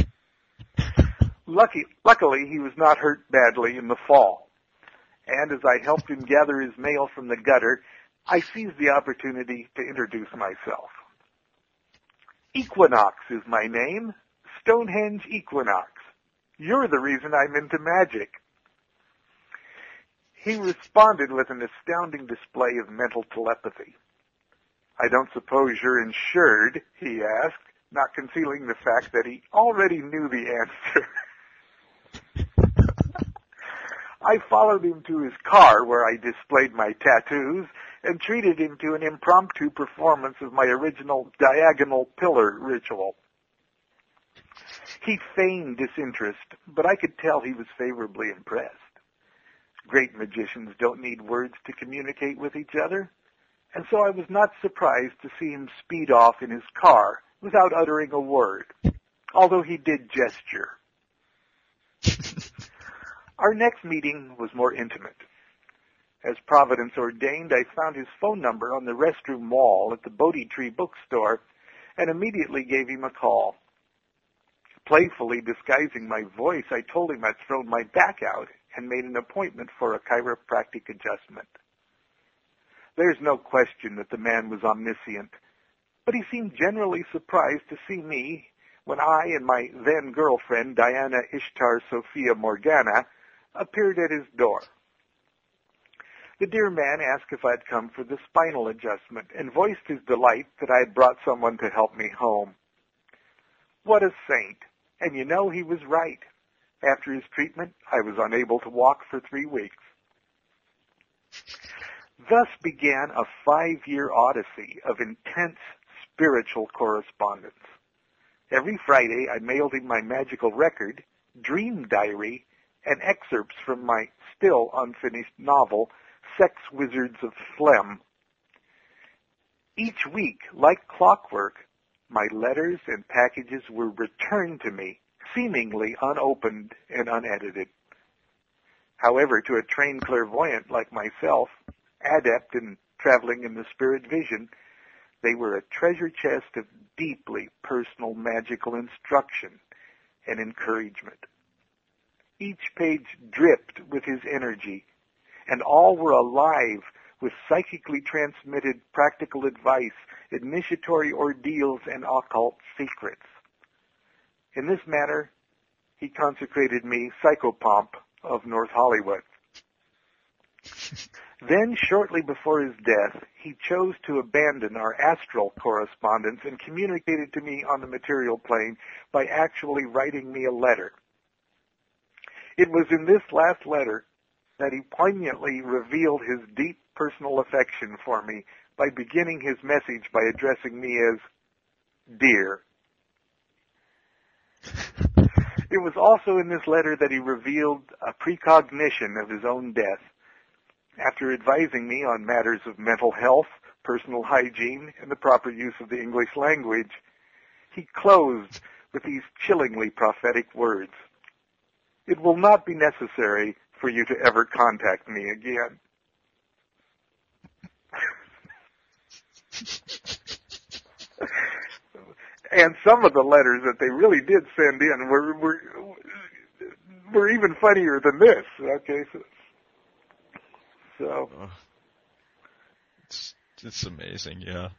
Lucky, luckily, he was not hurt badly in the fall, and as I helped him gather his mail from the gutter, I seized the opportunity to introduce myself. Equinox is my name, Stonehenge Equinox. You're the reason I'm into magic. He responded with an astounding display of mental telepathy. I don't suppose you're insured, he asked, not concealing the fact that he already knew the answer. I followed him to his car, where I displayed my tattoos, and treated him to an impromptu performance of my original diagonal pillar ritual. He feigned disinterest, but I could tell he was favorably impressed. Great magicians don't need words to communicate with each other, and so I was not surprised to see him speed off in his car without uttering a word, although he did gesture. Our next meeting was more intimate. As Providence ordained, I found his phone number on the restroom wall at the Bodhi Tree bookstore and immediately gave him a call. Playfully disguising my voice, I told him I'd thrown my back out and made an appointment for a chiropractic adjustment. There's no question that the man was omniscient, but he seemed generally surprised to see me when I and my then-girlfriend, Diana Ishtar Sophia Morgana, appeared at his door. The dear man asked if I'd come for the spinal adjustment and voiced his delight that I had brought someone to help me home. What a saint! And you know, he was right. After his treatment, I was unable to walk for three weeks. Thus began a five-year odyssey of intense spiritual correspondence. Every Friday, I mailed him my magical record, dream diary, and excerpts from my still unfinished novel, Sex Wizards of Phlegm. Each week, like clockwork, my letters and packages were returned to me, seemingly unopened and unedited. However, to a trained clairvoyant like myself, adept in traveling in the spirit vision, they were a treasure chest of deeply personal magical instruction and encouragement. Each page dripped with his energy, and all were alive with psychically transmitted practical advice, initiatory ordeals, and occult secrets. In this manner, he consecrated me psychopomp of North Hollywood. Then, shortly before his death, he chose to abandon our astral correspondence and communicated to me on the material plane by actually writing me a letter. It was in this last letter that he poignantly revealed his deep personal affection for me by beginning his message by addressing me as Dear. It was also in this letter that he revealed a precognition of his own death. After advising me on matters of mental health, personal hygiene, and the proper use of the English language, he closed with these chillingly prophetic words. It will not be necessary for you to ever contact me again. And some of the letters that they really did send in were were, were even funnier than this. Okay, so, so. Oh, it's it's amazing, yeah.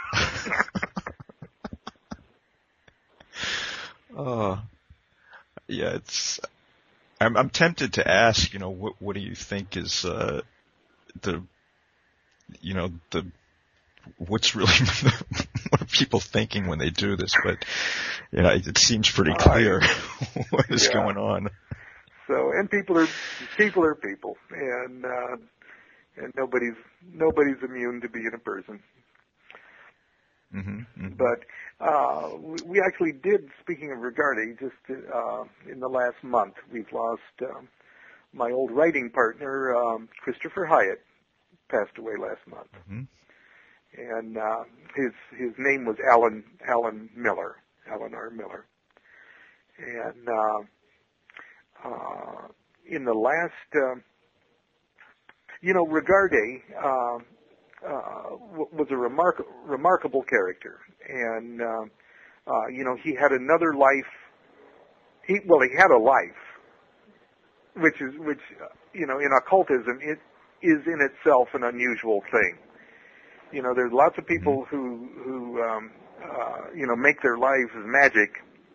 Oh, yeah, it's. I'm I'm tempted to ask, you know, what what do you think is uh, the, you know, the what's really what are people thinking when they do this? But you know, it, it seems pretty clear uh, what is yeah. going on. So, and people are people are people, and uh, and nobody's nobody's immune to being a person. Mm-hmm, mm-hmm. But uh, we actually did, speaking of Regardi, just uh, in the last month, we've lost um, my old writing partner, um, Christopher Hyatt, passed away last month. Mm-hmm. And uh, his his name was Alan Alan Miller, Alan R. Miller. And uh, uh, in the last, uh, you know, Regardi uh, uh, was a remark- remarkable character, and uh, uh, you know, he had another life. He well, he had a life, which is which uh, you know, in occultism, it is in itself an unusual thing. You know, there's lots of people who, who um, uh, you know, make their lives magic,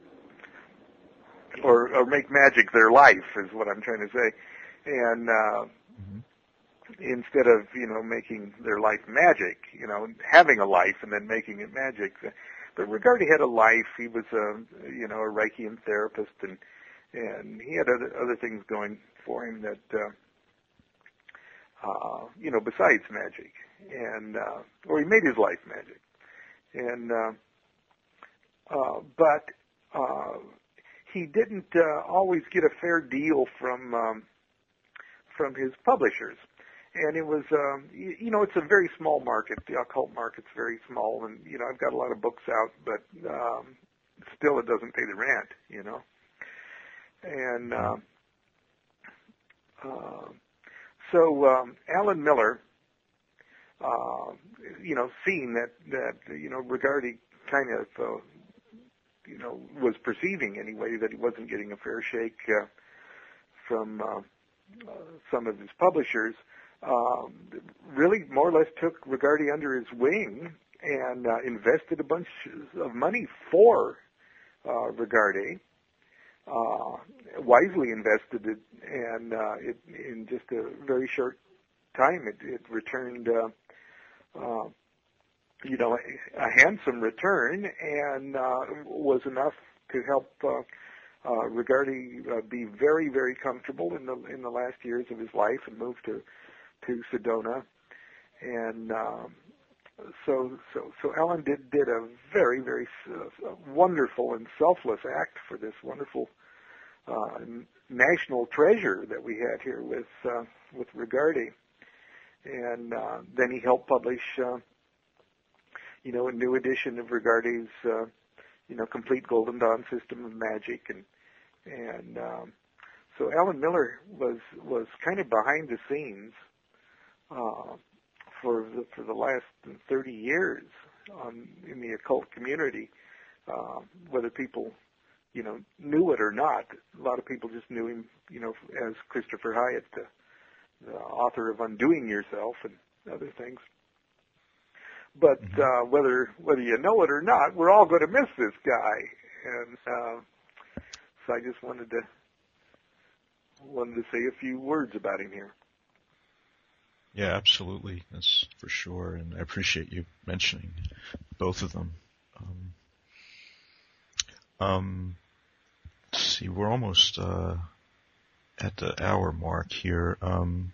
or, or make magic their life, is what I'm trying to say. And uh, mm-hmm. instead of, you know, making their life magic, you know, having a life and then making it magic. But Regardi had a life. He was, a, you know, a Reichian therapist, and and he had other, other things going for him that, uh, uh, you know, besides magic. and uh, or he made his life magic, and uh, uh, but uh, he didn't uh, always get a fair deal from um, from his publishers. And it was, um, you, you know, it's a very small market. The occult market's very small, and you know, I've got a lot of books out, but um, still, it doesn't pay the rent, you know. And uh, uh, so um, Alan Miller, uh, you know, seeing that that you know Regardie kind of, uh, you know, was perceiving anyway that he wasn't getting a fair shake uh, from uh, uh, some of his publishers. Um, really more or less took Regardie under his wing and uh, invested a bunch of money for uh, Regardie, uh, wisely invested it, and uh, it, in just a very short time it, it returned, uh, uh, you know, a, a handsome return, and uh, was enough to help uh, uh, Regardie uh, be very, very comfortable in the in the last years of his life and move to to Sedona, and um, so so so Alan did did a very very uh, wonderful and selfless act for this wonderful uh, national treasure that we had here with uh, with Regardie, and uh, then he helped publish uh, you know a new edition of Regardie's uh, you know complete Golden Dawn system of magic, and and um, so Alan Miller was was kind of behind the scenes. Uh, for the, for the last thirty years um, in the occult community, uh, whether people, you know, knew it or not. A lot of people just knew him, you know, as Christopher Hyatt, the, the author of Undoing Yourself and other things. But mm-hmm. uh, whether whether you know it or not, we're all going to miss this guy, and uh, so I just wanted to wanted to say a few words about him here. Yeah, absolutely. That's for sure. And I appreciate you mentioning both of them. Um, um, let's see, we're almost uh, at the hour mark here. Um,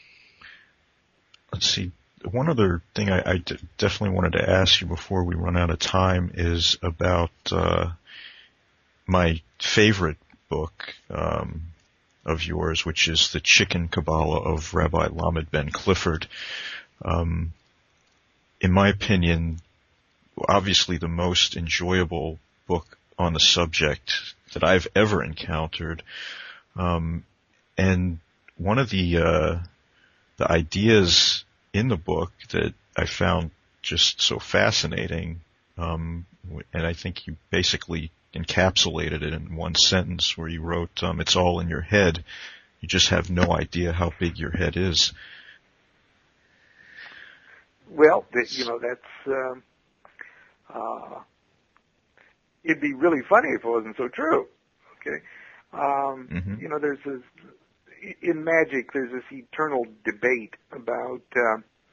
let's see. One other thing I, I d- definitely wanted to ask you before we run out of time is about uh, my favorite book, um, of yours, which is The Chicken Kabbalah of Rabbi Lamed Ben Clifford. Um, in my opinion, obviously the most enjoyable book on the subject that I've ever encountered. Um, and one of the uh, the ideas in the book that I found just so fascinating, um, and I think you basically encapsulated it in one sentence where you wrote, um, it's all in your head. You just have no idea how big your head is. Well, you know, that's, um, uh, it'd be really funny if it wasn't so true. Okay. Um, mm-hmm. You know, there's this, in magic, there's this eternal debate about, uh,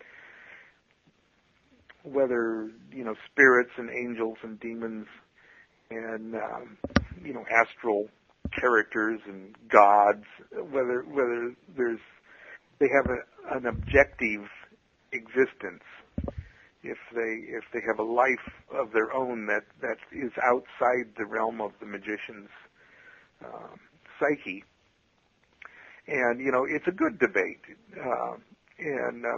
whether, you know, spirits and angels and demons and um, you know astral characters and gods, whether whether there's they have a, an objective existence, if they if they have a life of their own that, that is outside the realm of the magician's um, psyche. And you know it's a good debate, uh, and uh,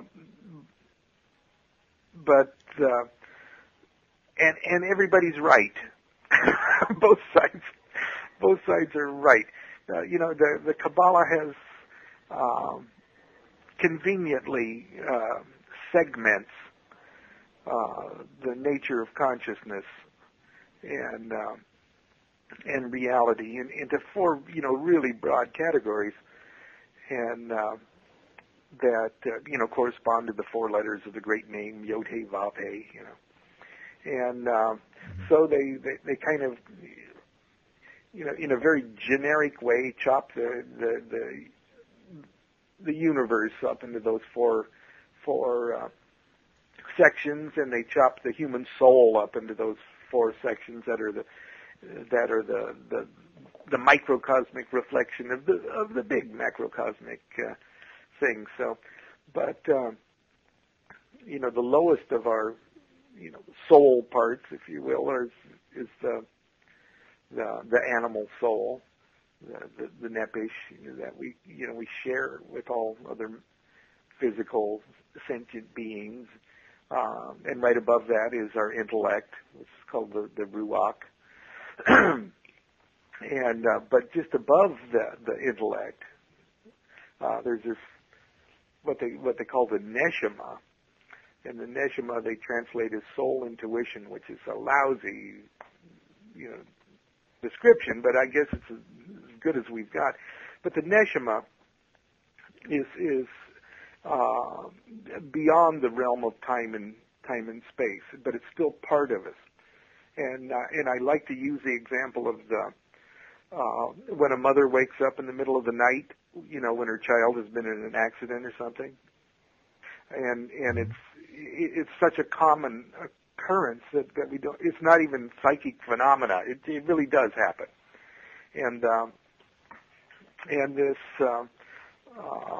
but uh, and and everybody's right. both sides, both sides are right. Uh, you know, the the Kabbalah has um, conveniently uh, segments uh, the nature of consciousness and uh, and reality in, into four, you know, really broad categories, and uh, that uh, you know correspond to the four letters of the great name Yod He Vav He, you know. And uh, so they, they, they kind of, you know, in a very generic way, chop the, the, the, the universe up into those four, four uh, sections, and they chop the human soul up into those four sections that are the, that are the, the, the microcosmic reflection of the, of the big macrocosmic uh, thing. So, but, uh, you know, the lowest of our, you know, soul parts, if you will, is, is the, the the animal soul, the the, the nephesh, you know, that we you know we share with all other physical sentient beings, um, and right above that is our intellect, which is called the the ruach, and uh, but just above the the intellect, uh, there's this what they what they call the neshama. And the neshama they translate as soul intuition, which is a lousy, you know, description, but I guess it's as, as good as we've got. But the neshama is is uh, beyond the realm of time and time and space, but it's still part of us. And uh, and I like to use the example of the uh, when a mother wakes up in the middle of the night, you know, when her child has been in an accident or something. And and it's it's such a common occurrence that, that we don't. It's not even psychic phenomena. It it really does happen. And um, and this uh, uh,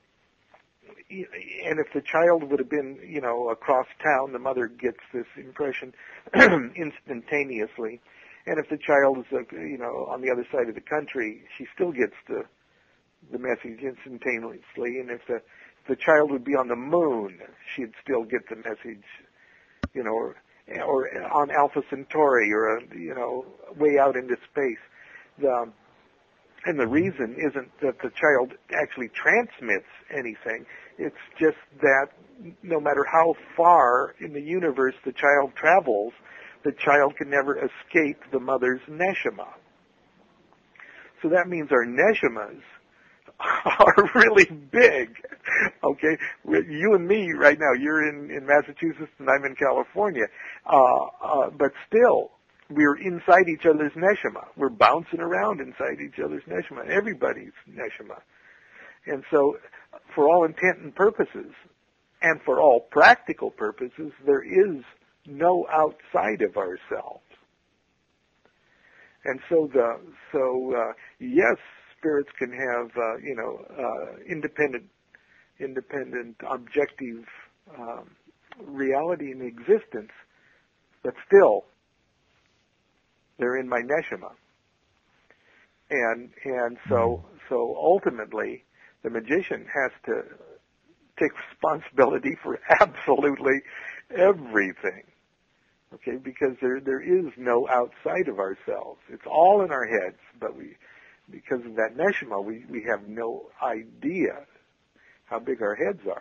and if the child would have been, you know, across town, the mother gets this impression instantaneously. And if the child is, uh, you know, on the other side of the country, she still gets the the message instantaneously. And if the the child would be on the moon, she'd still get the message, you know, or, or on Alpha Centauri, or, a, you know, way out into space. The, and the reason isn't that the child actually transmits anything. It's just that no matter how far in the universe the child travels, the child can never escape the mother's neshama. So that means our neshamas are really big. Okay, you and me right now, you're in, in Massachusetts and I'm in California, uh, uh, but still, we're inside each other's neshama. We're bouncing around inside each other's neshama, everybody's neshama. And so, for all intent and purposes, and for all practical purposes, there is no outside of ourselves. And so, the so uh, yes, spirits can have, uh, you know, uh, independent, independent, objective um, reality and existence, but still, they're in my neshama. And and so so ultimately, the magician has to take responsibility for absolutely everything. Okay, because there there is no outside of ourselves. It's all in our heads, but we, because of that neshama, we, we have no idea how big our heads are.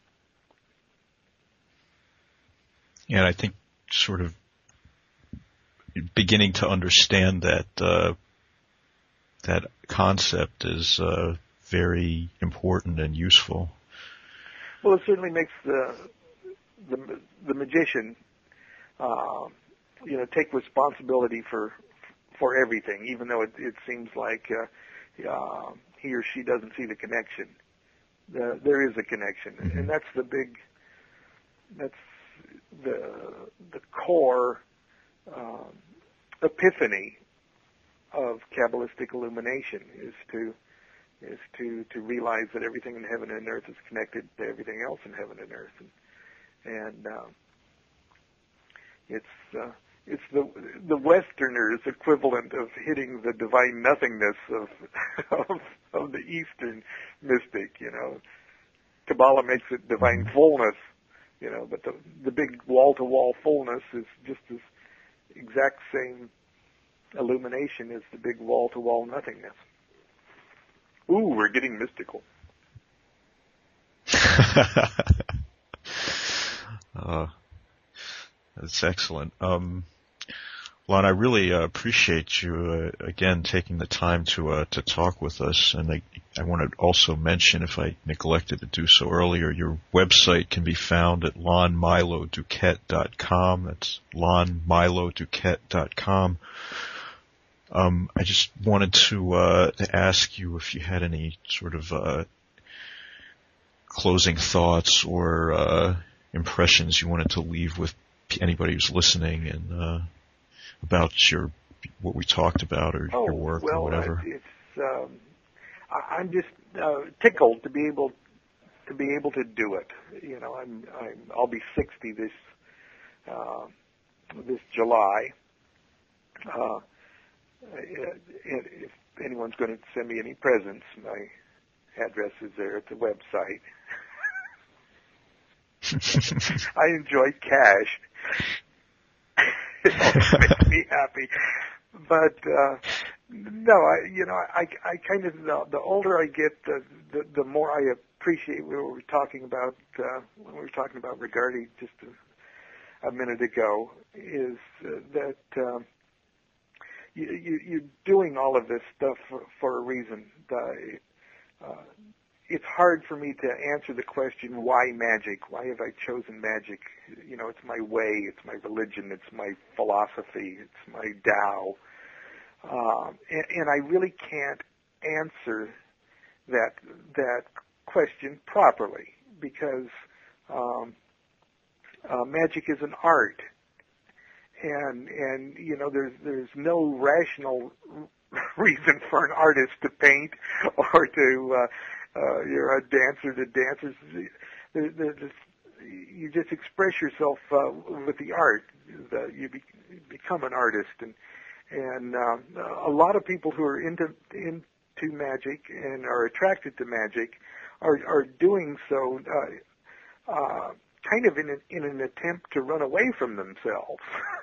Yeah, and I think sort of beginning to understand that uh, that concept is uh, very important and useful. Well, it certainly makes the the, the magician, uh, you know, take responsibility for for everything, even though it, it seems like uh, uh, he or she doesn't see the connection. The, there is a connection, mm-hmm. and that's the big, that's the the core uh, epiphany of Kabbalistic illumination is to is to to realize that everything in heaven and earth is connected to everything else in heaven and earth, and, and uh, it's uh, it's the the Westerner's equivalent of hitting the divine nothingness of of, of the Eastern mystic. You know, Kabbalah makes it divine fullness. You know, but the the big wall to wall fullness is just this exact same illumination as the big wall to wall nothingness. Ooh, we're getting mystical. uh, that's excellent. Um, Lon, I really uh, appreciate you uh, again taking the time to uh, to talk with us, and I, I want to also mention, if I neglected to do so earlier, your website can be found at lon milo duquette dot com. That's lon milo duquette dot com. Um, I just wanted to, uh, to ask you if you had any sort of, uh, closing thoughts or, uh, impressions you wanted to leave with anybody who's listening, and, uh, about your, what we talked about, or oh, your work, well, or whatever. It's, um, I'm just, uh, tickled to be able to be able to do it. You know, I'm, I'm I'll be sixty this uh, this July. Uh, if anyone's going to send me any presents, my address is there at the website. I enjoy cash. It always makes me happy. But uh, no, I you know I I kind of the, the older I get, the, the the more I appreciate what we were talking about uh, when we were talking about Regardie just a, a minute ago, is uh, that um, you, you you're doing all of this stuff for, for a reason. The, uh, it's hard for me to answer the question, why magic? Why have I chosen magic? You know, it's my way, it's my religion, it's my philosophy, it's my Tao. Um, and, and I really can't answer that that question properly, because um, uh, magic is an art, and and you know there's there's no rational reason for an artist to paint or to uh, uh, you're a dancer to dancers. There, there's just, you just express yourself uh, with the art. The, you be, become an artist, and and um, a lot of people who are into into magic and are attracted to magic are are doing so uh, uh, kind of in an, in an attempt to run away from themselves,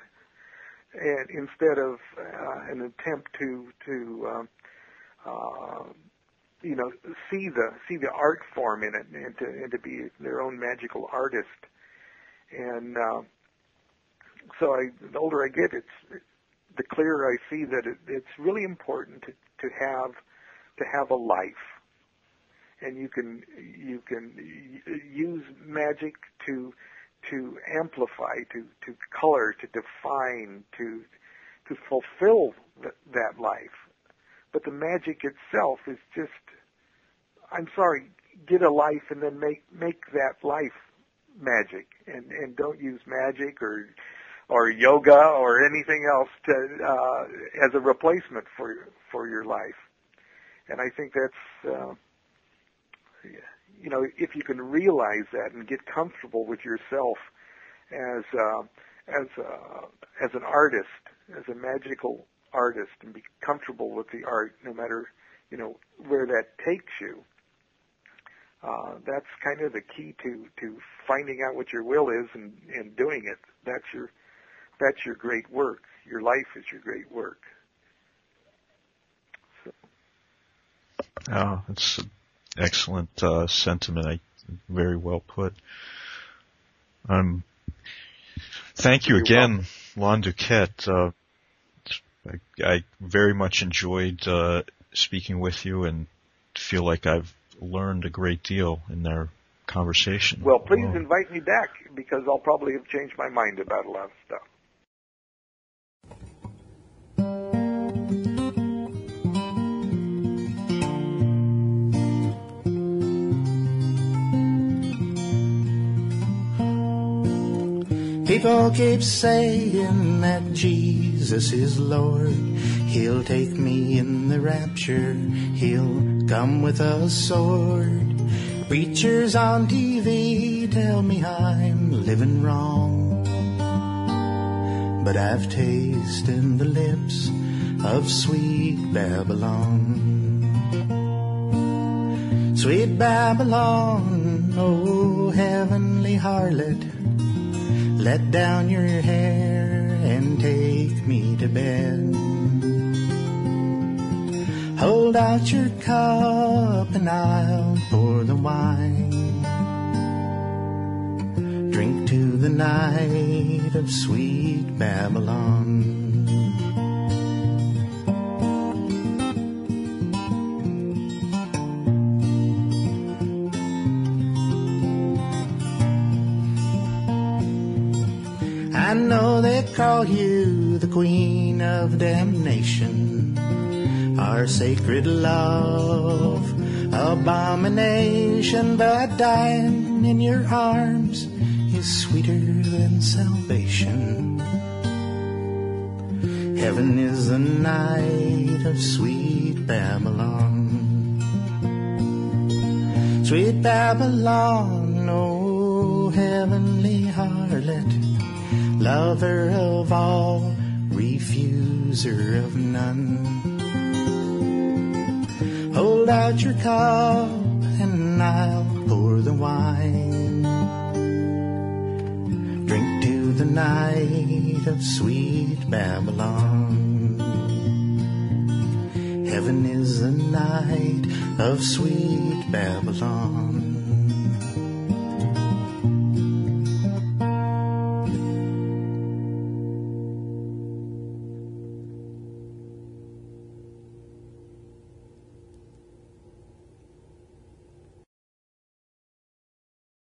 and instead of uh, an attempt to to um, uh, you know see the see the art form in it, and to and to be their own magical artist. And uh, so I, the older I get, it's the clearer I see that it, it's really important to, to have to have a life, and you can you can use magic to to amplify, to, to color, to define, to to fulfill th- that life. But the magic itself is just, I'm sorry, get a life and then make make that life magic, and and don't use magic or or yoga or anything else to uh, as a replacement for for your life. And I think that's uh, you know, if you can realize that and get comfortable with yourself as uh, as uh, as an artist, as a magical artist, and be comfortable with the art, no matter you know where that takes you. Uh, that's kind of the key to, to finding out what your will is and, and doing it. That's your that's your great work. Your life is your great work. So. Oh, that's an excellent uh, sentiment. I, very well put. Um, thank you You're again, welcome. Lon Duquette. Uh, I, I very much enjoyed uh, speaking with you, and feel like I've learned a great deal in their conversation. Well, please Whoa. invite me back, because I'll probably have changed my mind about a lot of stuff. People keep saying that Jesus is Lord. He'll take me in the rapture. He'll come with a sword. Preachers on T V tell me I'm living wrong, but I've tasted the lips of sweet Babylon. Sweet Babylon, oh heavenly harlot, let down your hair and take me to bed. Hold out your cup and I'll pour the wine. Drink to the night of sweet Babylon. I know they call you the queen of damnation, our sacred love abomination, but dying in your arms is sweeter than salvation. Heaven is the night of sweet Babylon. Sweet Babylon, oh heavenly harlot, lover of all, refuser of none. Hold out your cup and I'll pour the wine. Drink to the night of sweet Babylon. Heaven is the night of sweet Babylon.